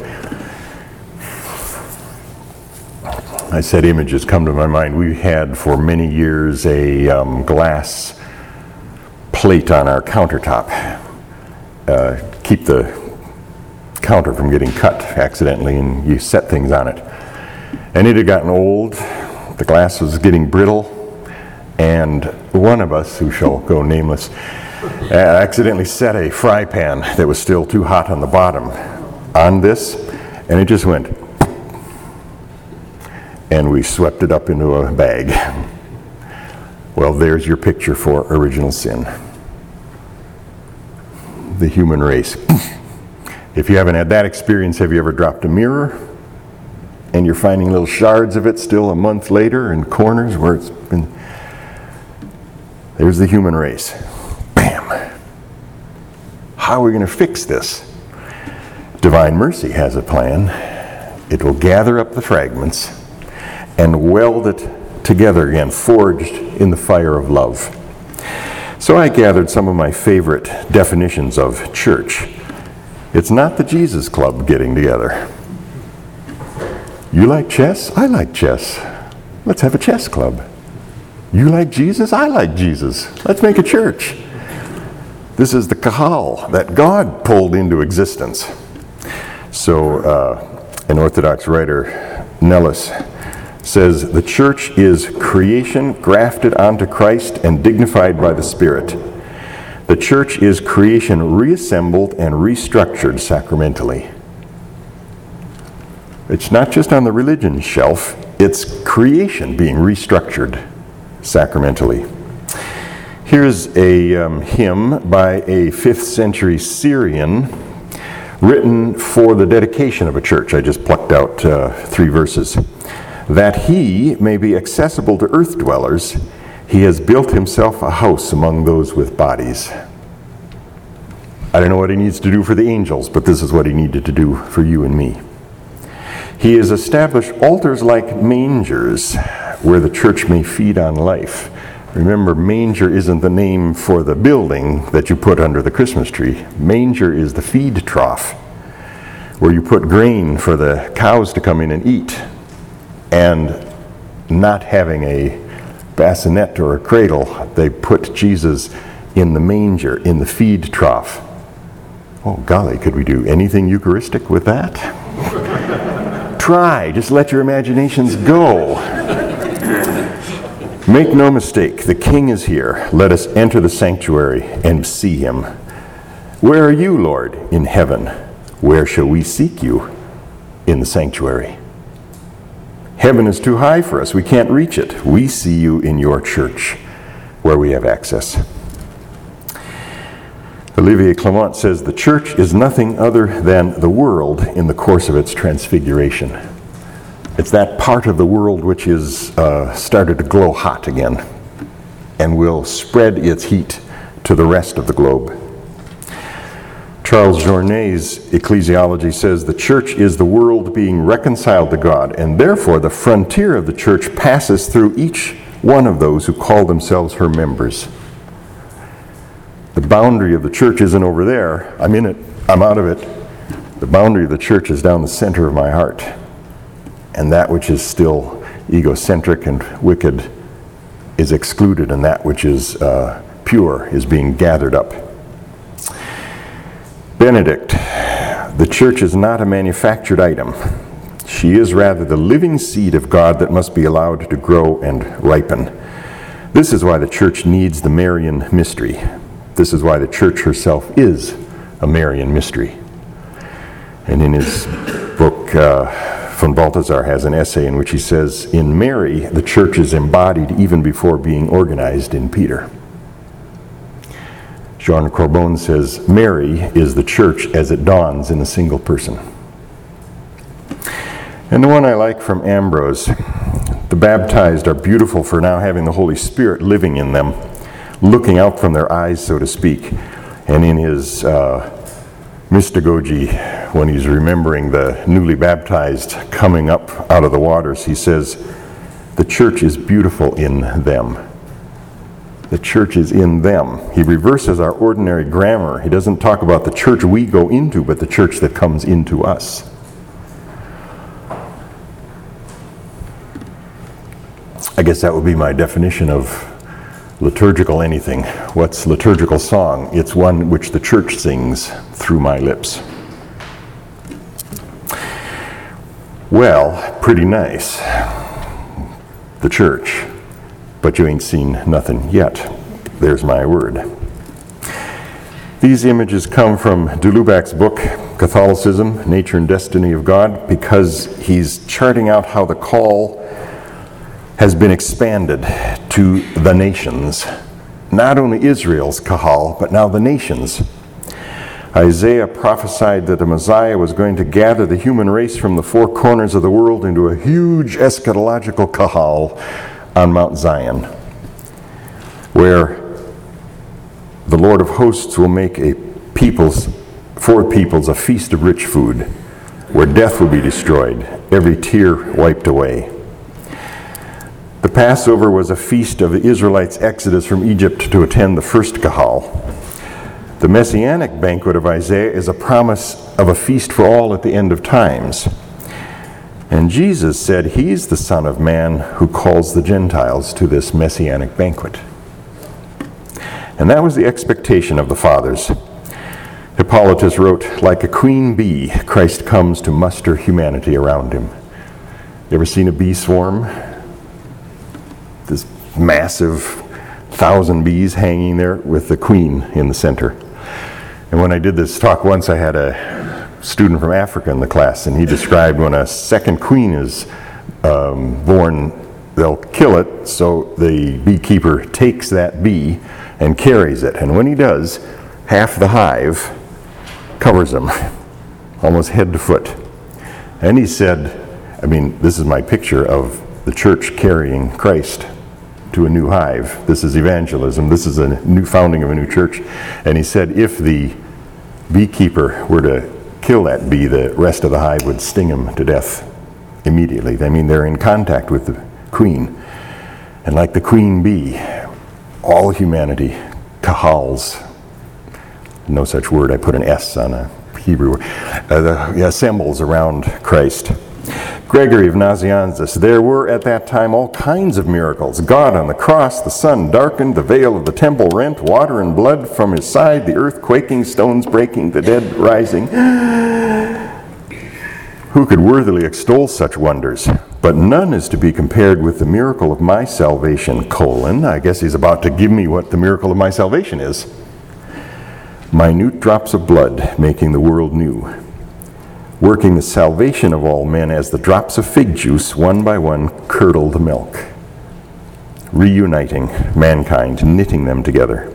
I said images come to my mind. We had for many years a um, glass plate on our countertop. Uh, keep the counter from getting cut accidentally, and you set things on it. And it had gotten old. The glass was getting brittle, and one of us, who shall go nameless, I accidentally set a fry pan that was still too hot on the bottom on this, and it just went, and we swept it up into a bag. Well, there's your picture for original sin. The human race. If you haven't had that experience, have you ever dropped a mirror and you're finding little shards of it still a month later in corners where it's been... There's the human race. Bam! How are we going to fix this? Divine mercy has a plan. It will gather up the fragments and weld it together again, forged in the fire of love. So I gathered some of my favorite definitions of church. It's not the Jesus Club getting together. You like chess? I like chess. Let's have a chess club. You like Jesus? I like Jesus. Let's make a church. This is the kahal that God pulled into existence. So uh, an Orthodox writer, Nellis, says the church is creation grafted onto Christ and dignified by the Spirit. The church is creation reassembled and restructured sacramentally. It's not just on the religion shelf, it's creation being restructured sacramentally. Here's a um, hymn by a fifth century Syrian written for the dedication of a church. I just plucked out uh, three verses. That he may be accessible to earth dwellers, he has built himself a house among those with bodies. I don't know what he needs to do for the angels, but this is what he needed to do for you and me. He has established altars like mangers where the church may feed on life. Remember, manger isn't the name for the building that you put under the Christmas tree. Manger is the feed trough where you put grain for the cows to come in and eat. And not having a bassinet or a cradle, they put Jesus in the manger, in the feed trough. Oh golly, could we do anything Eucharistic with that? Try, just let your imaginations go. Make no mistake, the King is here. Let us enter the sanctuary and see him. Where are you, Lord? In heaven. Where shall we seek you? In the sanctuary. Heaven is too high for us. We can't reach it. We see you in your church, where we have access. Olivier Clement says the church is nothing other than the world in the course of its transfiguration. It's that part of the world which is uh, started to glow hot again and will spread its heat to the rest of the globe. Charles Journet's ecclesiology says the church is the world being reconciled to God, and therefore the frontier of the church passes through each one of those who call themselves her members. The boundary of the church isn't over there. I'm in it. I'm out of it. The boundary of the church is down the center of my heart. And that which is still egocentric and wicked is excluded, and that which is uh, pure is being gathered up. Benedict, the church is not a manufactured item. She is rather the living seed of God that must be allowed to grow and ripen. This is why the church needs the Marian mystery. This is why the church herself is a Marian mystery. And in his book, uh, von Balthasar has an essay in which he says, in Mary, the church is embodied even before being organized in Peter. Jean Corbon says, Mary is the church as it dawns in a single person. And the one I like from Ambrose, the baptized are beautiful for now having the Holy Spirit living in them, looking out from their eyes, so to speak. And in his uh, mystagogy, when he's remembering the newly baptized coming up out of the waters, he says, the church is beautiful in them. The church is in them. He reverses our ordinary grammar. He doesn't talk about the church we go into, but the church that comes into us. I guess that would be my definition of liturgical anything. What's liturgical song? It's one which the church sings through my lips. Well, pretty nice. The church. But you ain't seen nothing yet. There's my word. These images come from de Lubac's book, Catholicism, Nature and Destiny of God, because he's charting out how the call has been expanded to the nations. Not only Israel's kahal, but now the nations. Isaiah prophesied that the Messiah was going to gather the human race from the four corners of the world into a huge eschatological kahal on Mount Zion, where the Lord of hosts will make a people's, for peoples a feast of rich food, where death will be destroyed, every tear wiped away. The Passover was a feast of the Israelites' exodus from Egypt to attend the first kahal. The Messianic banquet of Isaiah is a promise of a feast for all at the end of times. And Jesus said he's the Son of Man who calls the Gentiles to this Messianic banquet. And that was the expectation of the fathers. Hippolytus wrote, "Like a queen bee, Christ comes to muster humanity around him." You ever seen a bee swarm? This massive thousand bees hanging there with the queen in the center. And when I did this talk once, I had a student from Africa in the class, and he described when a second queen is um, born, they'll kill it, so the beekeeper takes that bee and carries it. And when he does, half the hive covers him, almost head to foot. And he said, I mean, this is my picture of the church carrying Christ to a new hive. This is evangelism. This is a new founding of a new church. And he said if the beekeeper were to kill that bee, the rest of the hive would sting him to death immediately. I mean, they're in contact with the queen. And like the queen bee, all humanity kahals, no such word, I put an S on a Hebrew word, uh, the, assembles around Christ. Gregory of Nazianzus, there were at that time all kinds of miracles. God on the cross, the sun darkened, the veil of the temple rent, water and blood from his side, the earth quaking, stones breaking, the dead rising. Who could worthily extol such wonders? But none is to be compared with the miracle of my salvation, colon. I guess he's about to give me what the miracle of my salvation is. Minute drops of blood making the world new, working the salvation of all men as the drops of fig juice, one by one, curdle the milk, reuniting mankind, knitting them together.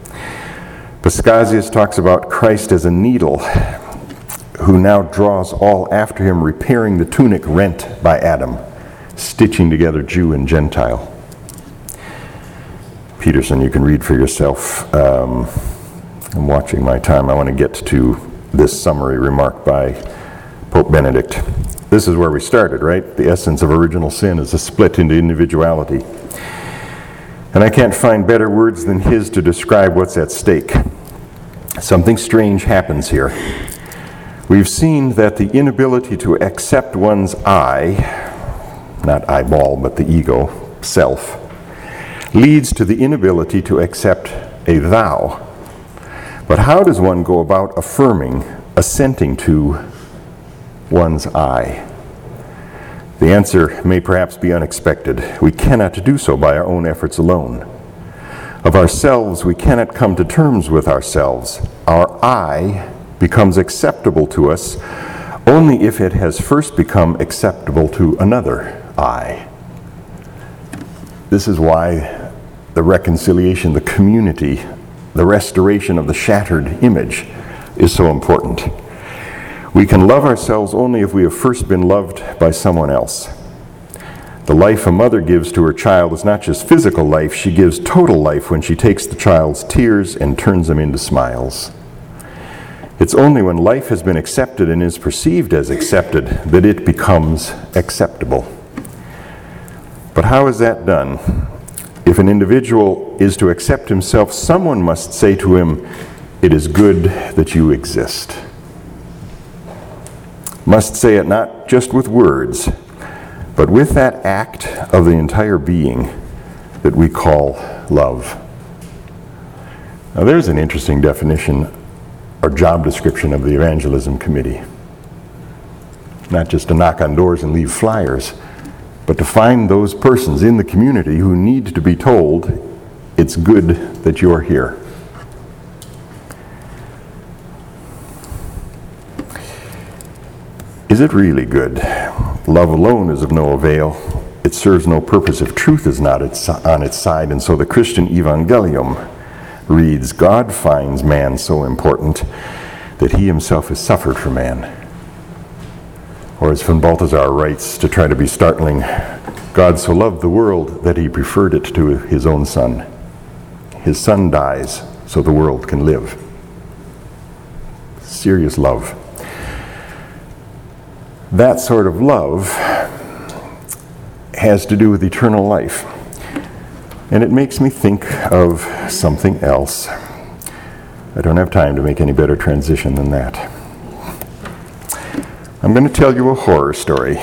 Paschasius talks about Christ as a needle who now draws all after him, repairing the tunic rent by Adam, stitching together Jew and Gentile. Peterson, you can read for yourself. Um, I'm watching my time. I want to get to this summary remark by Pope Benedict. This is where we started, right? The essence of original sin is a split into individuality. And I can't find better words than his to describe what's at stake. Something strange happens here. We've seen that the inability to accept one's I, not eyeball, but the ego, self, leads to the inability to accept a thou. But how does one go about affirming, assenting to one's I? The answer may perhaps be unexpected. We cannot do so by our own efforts alone. Of ourselves, we cannot come to terms with ourselves. Our I becomes acceptable to us only if it has first become acceptable to another I. This is why the reconciliation, the community, the restoration of the shattered image is so important. We can love ourselves only if we have first been loved by someone else. The life a mother gives to her child is not just physical life, she gives total life when she takes the child's tears and turns them into smiles. It's only when life has been accepted and is perceived as accepted that it becomes acceptable. But how is that done? If an individual is to accept himself, someone must say to him, "It is good that you exist." Must say it not just with words, but with that act of the entire being that we call love. Now there's an interesting definition or job description of the evangelism committee. Not just to knock on doors and leave flyers, but to find those persons in the community who need to be told, it's good that you're here. Is it really good? Love alone is of no avail. It serves no purpose if truth is not its, on its side. And so the Christian Evangelium reads, God finds man so important that he himself has suffered for man. Or as von Balthasar writes, to try to be startling, God so loved the world that he preferred it to his own son. His son dies so the world can live. Serious love. That sort of love has to do with eternal life. And it makes me think of something else. I don't have time to make any better transition than that. I'm going to tell you a horror story.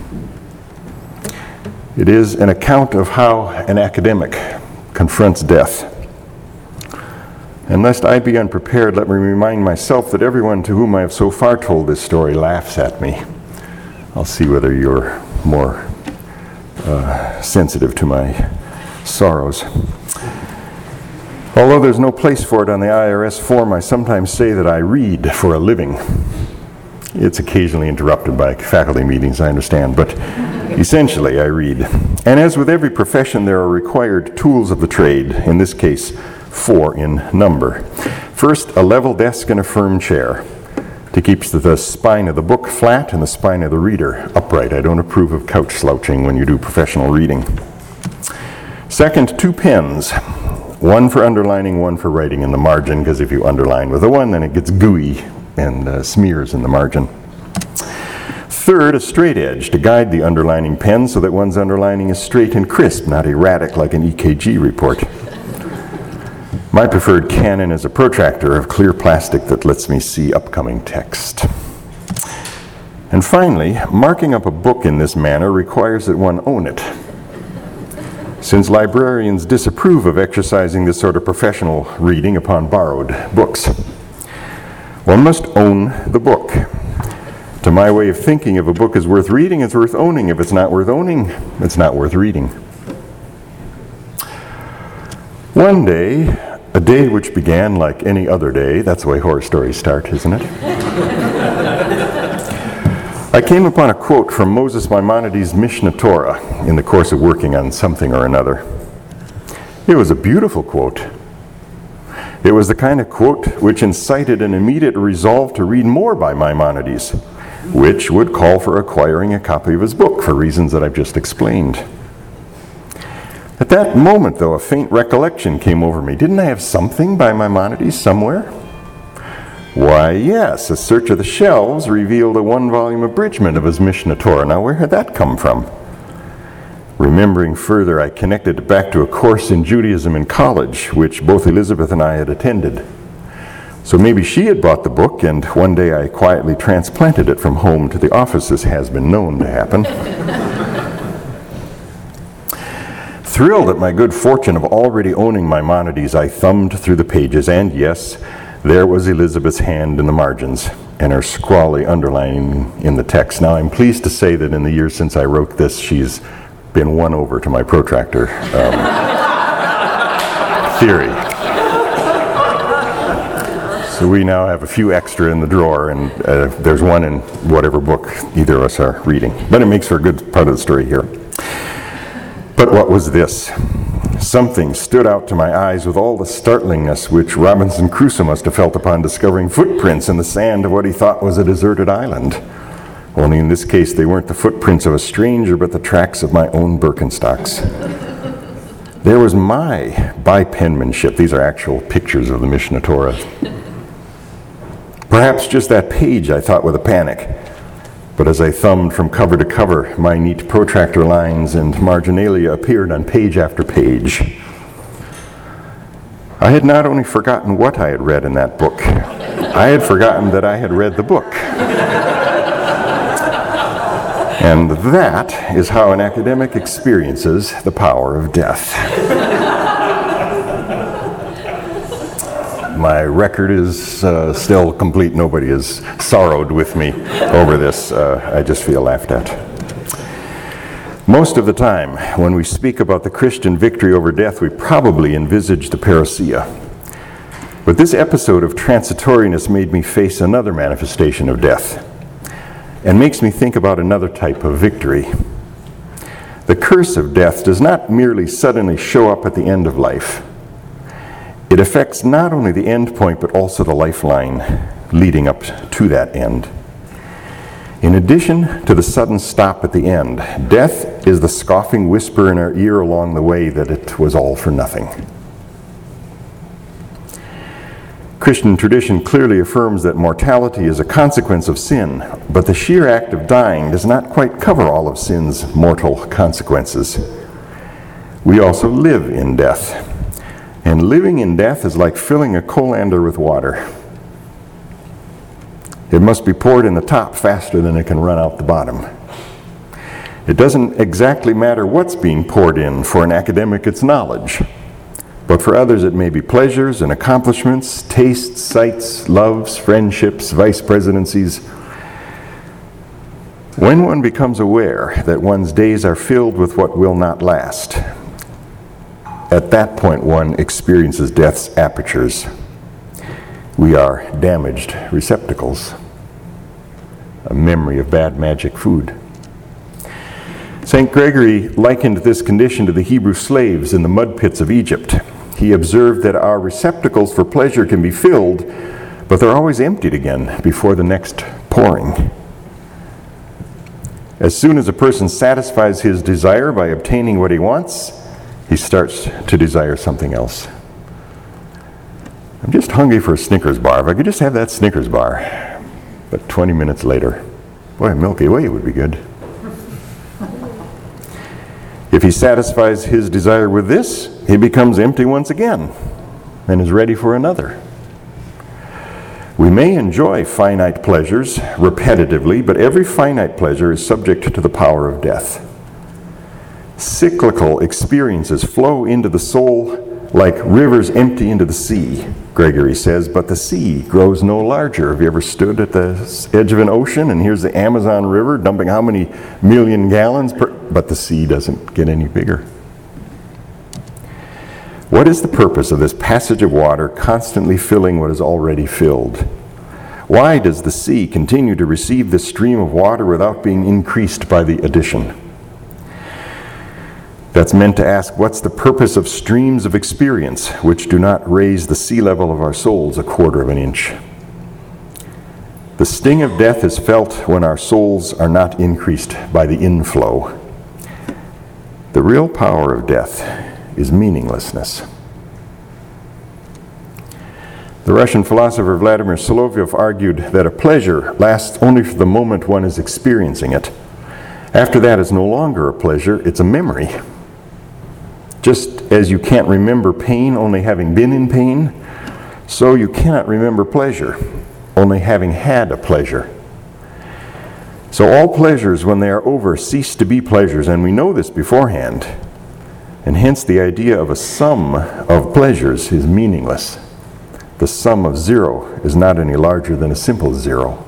It is an account of how an academic confronts death. And lest I be unprepared, let me remind myself that everyone to whom I have so far told this story laughs at me. I'll see whether you're more uh, sensitive to my sorrows. Although there's no place for it on the I R S form, I sometimes say that I read for a living. It's occasionally interrupted by faculty meetings, I understand, but essentially I read. And as with every profession, there are required tools of the trade, in this case, four in number. First, a level desk and a firm chair to keep the, the spine of the book flat and the spine of the reader upright. I don't approve of couch slouching when you do professional reading. Second, two pens. One for underlining, one for writing in the margin, because if you underline with the one, then it gets gooey and uh, smears in the margin. Third, a straight edge to guide the underlining pen so that one's underlining is straight and crisp, not erratic like an E K G report. My preferred Canon is a protractor of clear plastic that lets me see upcoming text. And finally, marking up a book in this manner requires that one own it. Since librarians disapprove of exercising this sort of professional reading upon borrowed books, one must own the book. To my way of thinking, if a book is worth reading, it's worth owning. If it's not worth owning, it's not worth reading. One day, a day which began like any other day, that's the way horror stories start, isn't it? I came upon a quote from Moses Maimonides' Mishneh Torah in the course of working on something or another. It was a beautiful quote. It was the kind of quote which incited an immediate resolve to read more by Maimonides, which would call for acquiring a copy of his book for reasons that I've just explained. At that moment, though, a faint recollection came over me. Didn't I have something by Maimonides somewhere? Why, yes, a search of the shelves revealed a one-volume abridgment of his Mishneh Torah. Now, where had that come from? Remembering further, I connected it back to a course in Judaism in college, which both Elizabeth and I had attended. So maybe she had bought the book, and one day I quietly transplanted it from home to the office, as has been known to happen. Thrilled at my good fortune of already owning Maimonides, I thumbed through the pages, and yes, there was Elizabeth's hand in the margins and her scrawly underlining in the text. Now, I'm pleased to say that in the years since I wrote this, she's been won over to my protractor um, theory. So we now have a few extra in the drawer, and uh, there's one in whatever book either of us are reading. But it makes for a good part of the story here. But what was this? Something stood out to my eyes with all the startlingness which Robinson Crusoe must have felt upon discovering footprints in the sand of what he thought was a deserted island. Only in this case, they weren't the footprints of a stranger, but the tracks of my own Birkenstocks. There was my by-penmanship. These are actual pictures of the Mishneh Torah. Perhaps just that page, I thought with a panic. But as I thumbed from cover to cover, my neat protractor lines and marginalia appeared on page after page. I had not only forgotten what I had read in that book, I had forgotten that I had read the book. And that is how an academic experiences the power of death. My record is uh, still complete. Nobody has sorrowed with me over this. Uh, I just feel laughed at. Most of the time, when we speak about the Christian victory over death, we probably envisage the parousia. But this episode of transitoriness made me face another manifestation of death. and makes me think about another type of victory. The curse of death does not merely suddenly show up at the end of life. It affects not only the end point, but also the lifeline leading up to that end. In addition to the sudden stop at the end, death is the scoffing whisper in our ear along the way that it was all for nothing. Christian tradition clearly affirms that mortality is a consequence of sin, but the sheer act of dying does not quite cover all of sin's mortal consequences. We also live in death, and living in death is like filling a colander with water. It must be poured in the top faster than it can run out the bottom. It doesn't exactly matter what's being poured in. For an academic, it's knowledge. But for others, it may be pleasures and accomplishments, tastes, sights, loves, friendships, vice presidencies. When one becomes aware that one's days are filled with what will not last, at that point one experiences death's apertures. We are damaged receptacles, a memory of bad magic food. Saint Gregory likened this condition to the Hebrew slaves in the mud pits of Egypt. He observed that our receptacles for pleasure can be filled, but they're always emptied again before the next pouring. As soon as a person satisfies his desire by obtaining what he wants, he starts to desire something else. I'm just hungry for a Snickers bar. If I could just have that Snickers bar. But twenty minutes later, boy, a Milky Way would be good. If he satisfies his desire with this, he becomes empty once again and is ready for another. We may enjoy finite pleasures repetitively, but every finite pleasure is subject to the power of death. Cyclical experiences flow into the soul like rivers empty into the sea, Gregory says, but the sea grows no larger. Have you ever stood at the edge of an ocean and here's the Amazon River dumping how many million gallons per, but the sea doesn't get any bigger. What is the purpose of this passage of water constantly filling what is already filled? Why does the sea continue to receive this stream of water without being increased by the addition? That's meant to ask, what's the purpose of streams of experience which do not raise the sea level of our souls a quarter of an inch? The sting of death is felt when our souls are not increased by the inflow. The real power of death is meaninglessness. The Russian philosopher Vladimir Solovyov argued that a pleasure lasts only for the moment one is experiencing it. After that, it's no longer a pleasure, it's a memory. Just as you can't remember pain only having been in pain, so you cannot remember pleasure only having had a pleasure. So all pleasures, when they are over, cease to be pleasures, and we know this beforehand. And hence the idea of a sum of pleasures is meaningless. The sum of zero is not any larger than a simple zero.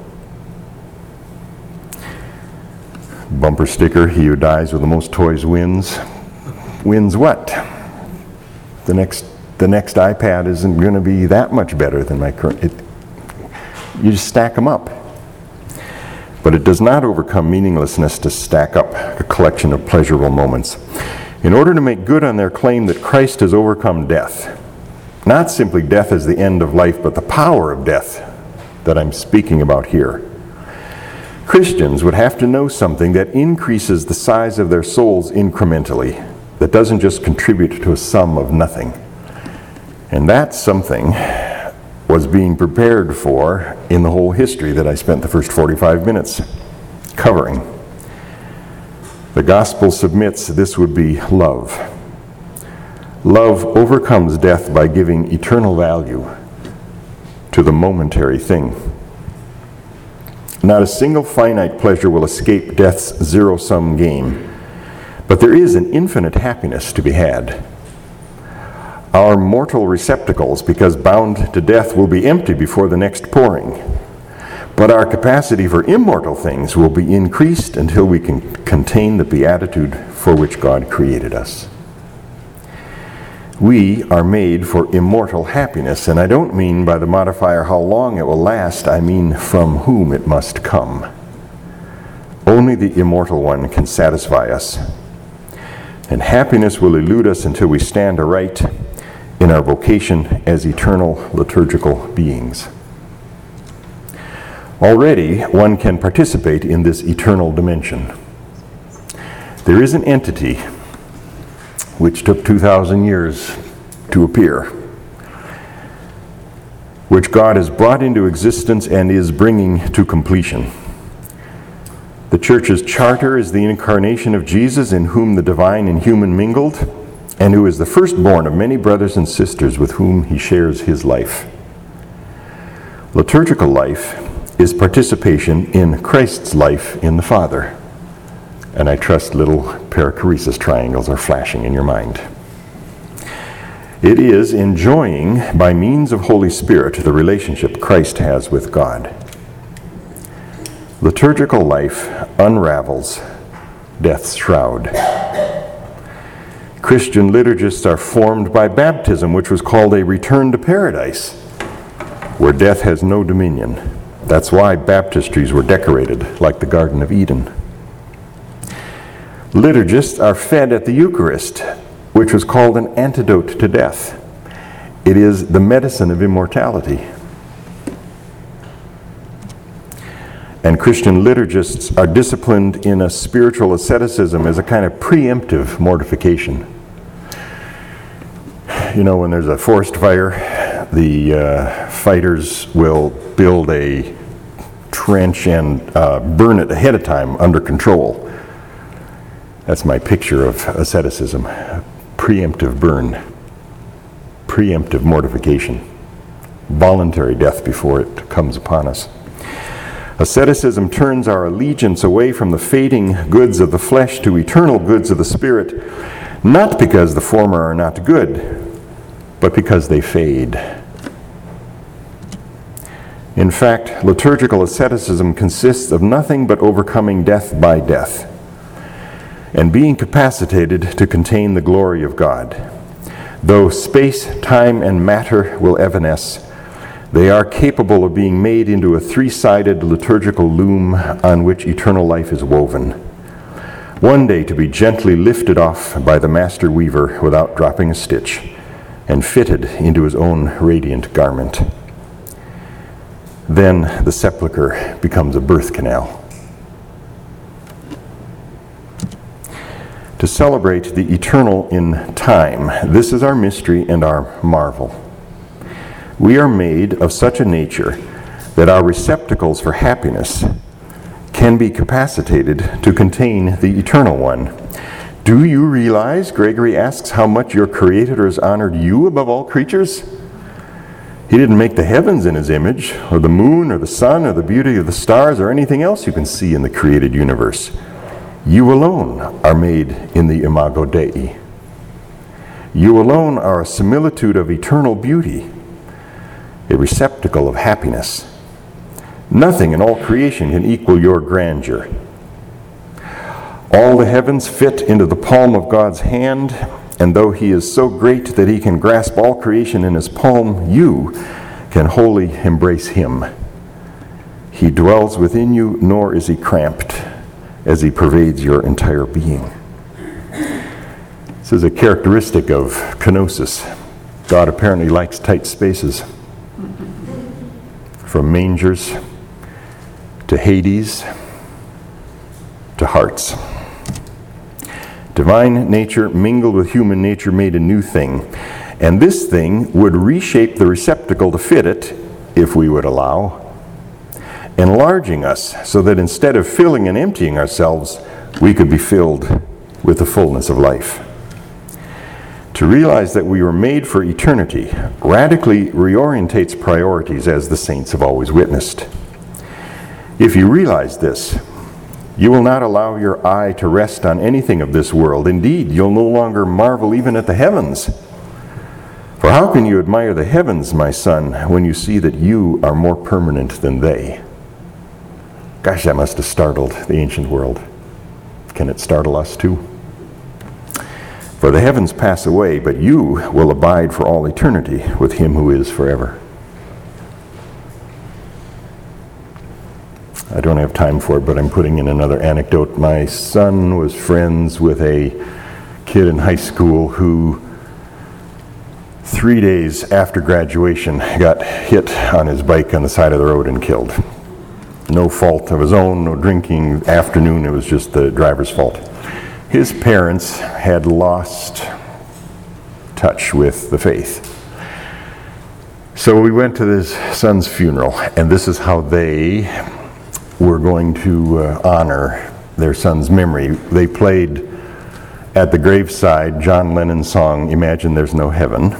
Bumper sticker, he who dies with the most toys wins. Wins what? The next the next iPad isn't going to be that much better than my current. It, you just stack them up. But it does not overcome meaninglessness to stack up a collection of pleasurable moments. In order to make good on their claim that Christ has overcome death, not simply death as the end of life, but the power of death that I'm speaking about here, Christians would have to know something that increases the size of their souls incrementally, that doesn't just contribute to a sum of nothing. And that something was being prepared for in the whole history that I spent the first forty-five minutes covering. The gospel submits this would be love. Love overcomes death by giving eternal value to the momentary thing. Not a single finite pleasure will escape death's zero-sum game. But there is an infinite happiness to be had. Our mortal receptacles, because bound to death, will be empty before the next pouring. But our capacity for immortal things will be increased until we can contain the beatitude for which God created us. We are made for immortal happiness, and I don't mean by the modifier how long it will last, I mean from whom it must come. Only the immortal one can satisfy us. And happiness will elude us until we stand aright in our vocation as eternal liturgical beings. Already, one can participate in this eternal dimension. There is an entity which took two thousand years to appear, which God has brought into existence and is bringing to completion. The Church's charter is the incarnation of Jesus, in whom the divine and human mingled, and who is the firstborn of many brothers and sisters with whom he shares his life. Liturgical life is participation in Christ's life in the Father. And I trust little perichoresis triangles are flashing in your mind. It is enjoying, by means of Holy Spirit, the relationship Christ has with God. Liturgical life unravels death's shroud. Christian liturgists are formed by baptism, which was called a return to paradise, where death has no dominion. That's why baptistries were decorated like the Garden of Eden. Liturgists are fed at the Eucharist, which was called an antidote to death. It is the medicine of immortality. And Christian liturgists are disciplined in a spiritual asceticism as a kind of preemptive mortification. You know, when there's a forest fire, the uh, fighters will build a trench and uh, burn it ahead of time under control. That's my picture of asceticism. Preemptive burn. Preemptive mortification. Voluntary death before it comes upon us. Asceticism turns our allegiance away from the fading goods of the flesh to eternal goods of the Spirit, not because the former are not good, but because they fade. In fact, liturgical asceticism consists of nothing but overcoming death by death, and being capacitated to contain the glory of God. Though space, time, and matter will evanesce, they are capable of being made into a three-sided liturgical loom on which eternal life is woven, one day to be gently lifted off by the master weaver without dropping a stitch, and fitted into his own radiant garment. Then the sepulchre becomes a birth canal. To celebrate the eternal in time, this is our mystery and our marvel. We are made of such a nature that our receptacles for happiness can be capacitated to contain the Eternal One. Do you realize, Gregory asks, how much your Creator has honored you above all creatures? He didn't make the heavens in his image, or the moon, or the sun, or the beauty of the stars, or anything else you can see in the created universe. You alone are made in the Imago Dei. You alone are a similitude of eternal beauty, a receptacle of happiness. Nothing in all creation can equal your grandeur. All the heavens fit into the palm of God's hand, and though he is so great that he can grasp all creation in his palm, you can wholly embrace him. He dwells within you, nor is he cramped, as he pervades your entire being. This is a characteristic of kenosis. God apparently likes tight spaces. From mangers to Hades to hearts. Divine nature mingled with human nature made a new thing, and this thing would reshape the receptacle to fit it, if we would allow, enlarging us so that instead of filling and emptying ourselves, we could be filled with the fullness of life. To realize that we were made for eternity radically reorientates priorities, as the saints have always witnessed. If you realize this, you will not allow your eye to rest on anything of this world. Indeed, you'll no longer marvel even at the heavens. For how can you admire the heavens, my son, when you see that you are more permanent than they? Gosh, that must have startled the ancient world. Can it startle us too? For the heavens pass away, but you will abide for all eternity with him who is forever. I don't have time for it, but I'm putting in another anecdote. My son was friends with a kid in high school who, three days after graduation, got hit on his bike on the side of the road and killed. No fault of his own, no drinking afternoon, it was just the driver's fault. His parents had lost touch with the faith. So we went to his son's funeral, and this is how they were going to uh, honor their son's memory. They played at the graveside John Lennon's song, "Imagine There's No Heaven."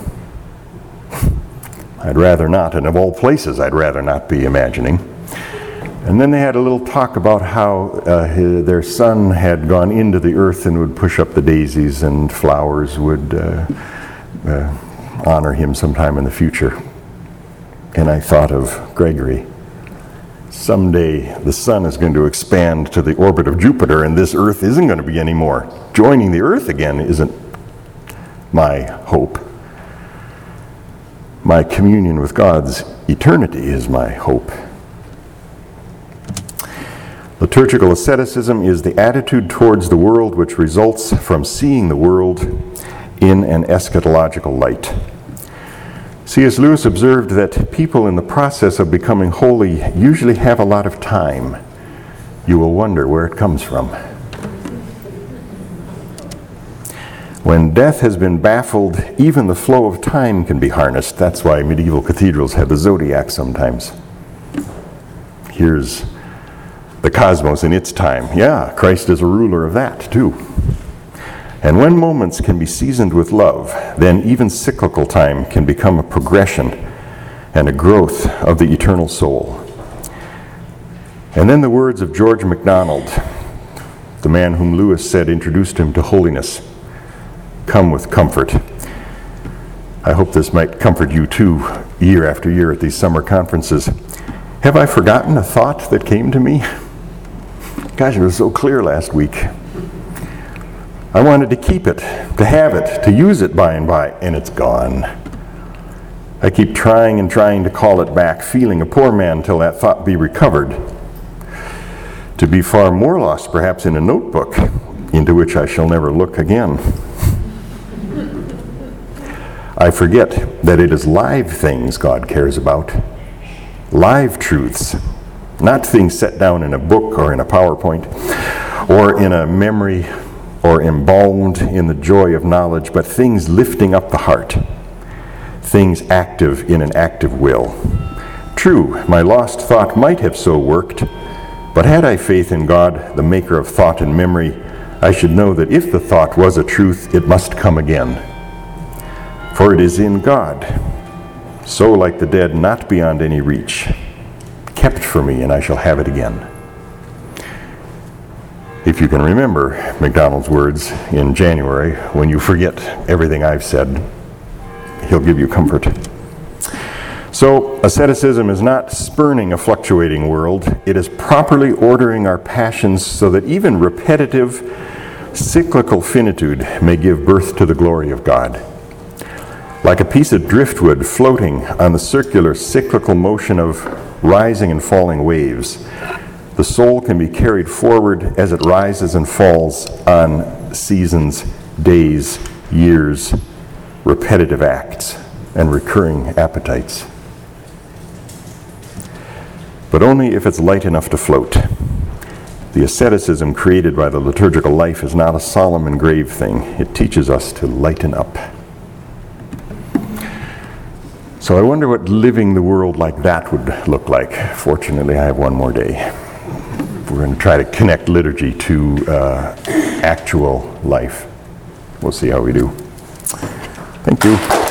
I'd rather not, and of all places I'd rather not be imagining. And then they had a little talk about how uh, his, their son had gone into the earth and would push up the daisies, and flowers would uh, uh, honor him sometime in the future. And I thought of Gregory. Someday the sun is going to expand to the orbit of Jupiter, and this earth isn't going to be anymore. Joining the earth again isn't my hope. My communion with God's eternity is my hope. Liturgical asceticism is the attitude towards the world which results from seeing the world in an eschatological light. C S Lewis observed that people in the process of becoming holy usually have a lot of time. You will wonder where it comes from. When death has been baffled, even the flow of time can be harnessed. That's why medieval cathedrals have the zodiac sometimes. Here's the cosmos in its time. Yeah, Christ is a ruler of that too. And when moments can be seasoned with love, then even cyclical time can become a progression and a growth of the eternal soul. And then the words of George MacDonald, the man whom Lewis said introduced him to holiness: "Come with comfort." I hope this might comfort you too, year after year at these summer conferences. Have I forgotten a thought that came to me? Gosh, it was so clear last week. I wanted to keep it, to have it, to use it by and by, and it's gone. I keep trying and trying to call it back, feeling a poor man till that thought be recovered. To be far more lost, perhaps, in a notebook, into which I shall never look again. I forget that it is live things God cares about. Live truths, not things set down in a book or in a PowerPoint or in a memory or embalmed in the joy of knowledge, but things lifting up the heart, things active in an active will. True, my lost thought might have so worked, but had I faith in God, the maker of thought and memory, I should know that if the thought was a truth, it must come again. For it is in God, so like the dead, not beyond any reach, kept for me, and I shall have it again. If you can remember MacDonald's words in January, when you forget everything I've said, he'll give you comfort. So, asceticism is not spurning a fluctuating world. It is properly ordering our passions so that even repetitive, cyclical finitude may give birth to the glory of God. Like a piece of driftwood floating on the circular, cyclical motion of rising and falling waves, the soul can be carried forward as it rises and falls on seasons, days, years, repetitive acts, and recurring appetites. But only if it's light enough to float. The asceticism created by the liturgical life is not a solemn and grave thing. It teaches us to lighten up. So I wonder what living the world like that would look like. Fortunately, I have one more day. We're going to try to connect liturgy to uh, actual life. We'll see how we do. Thank you.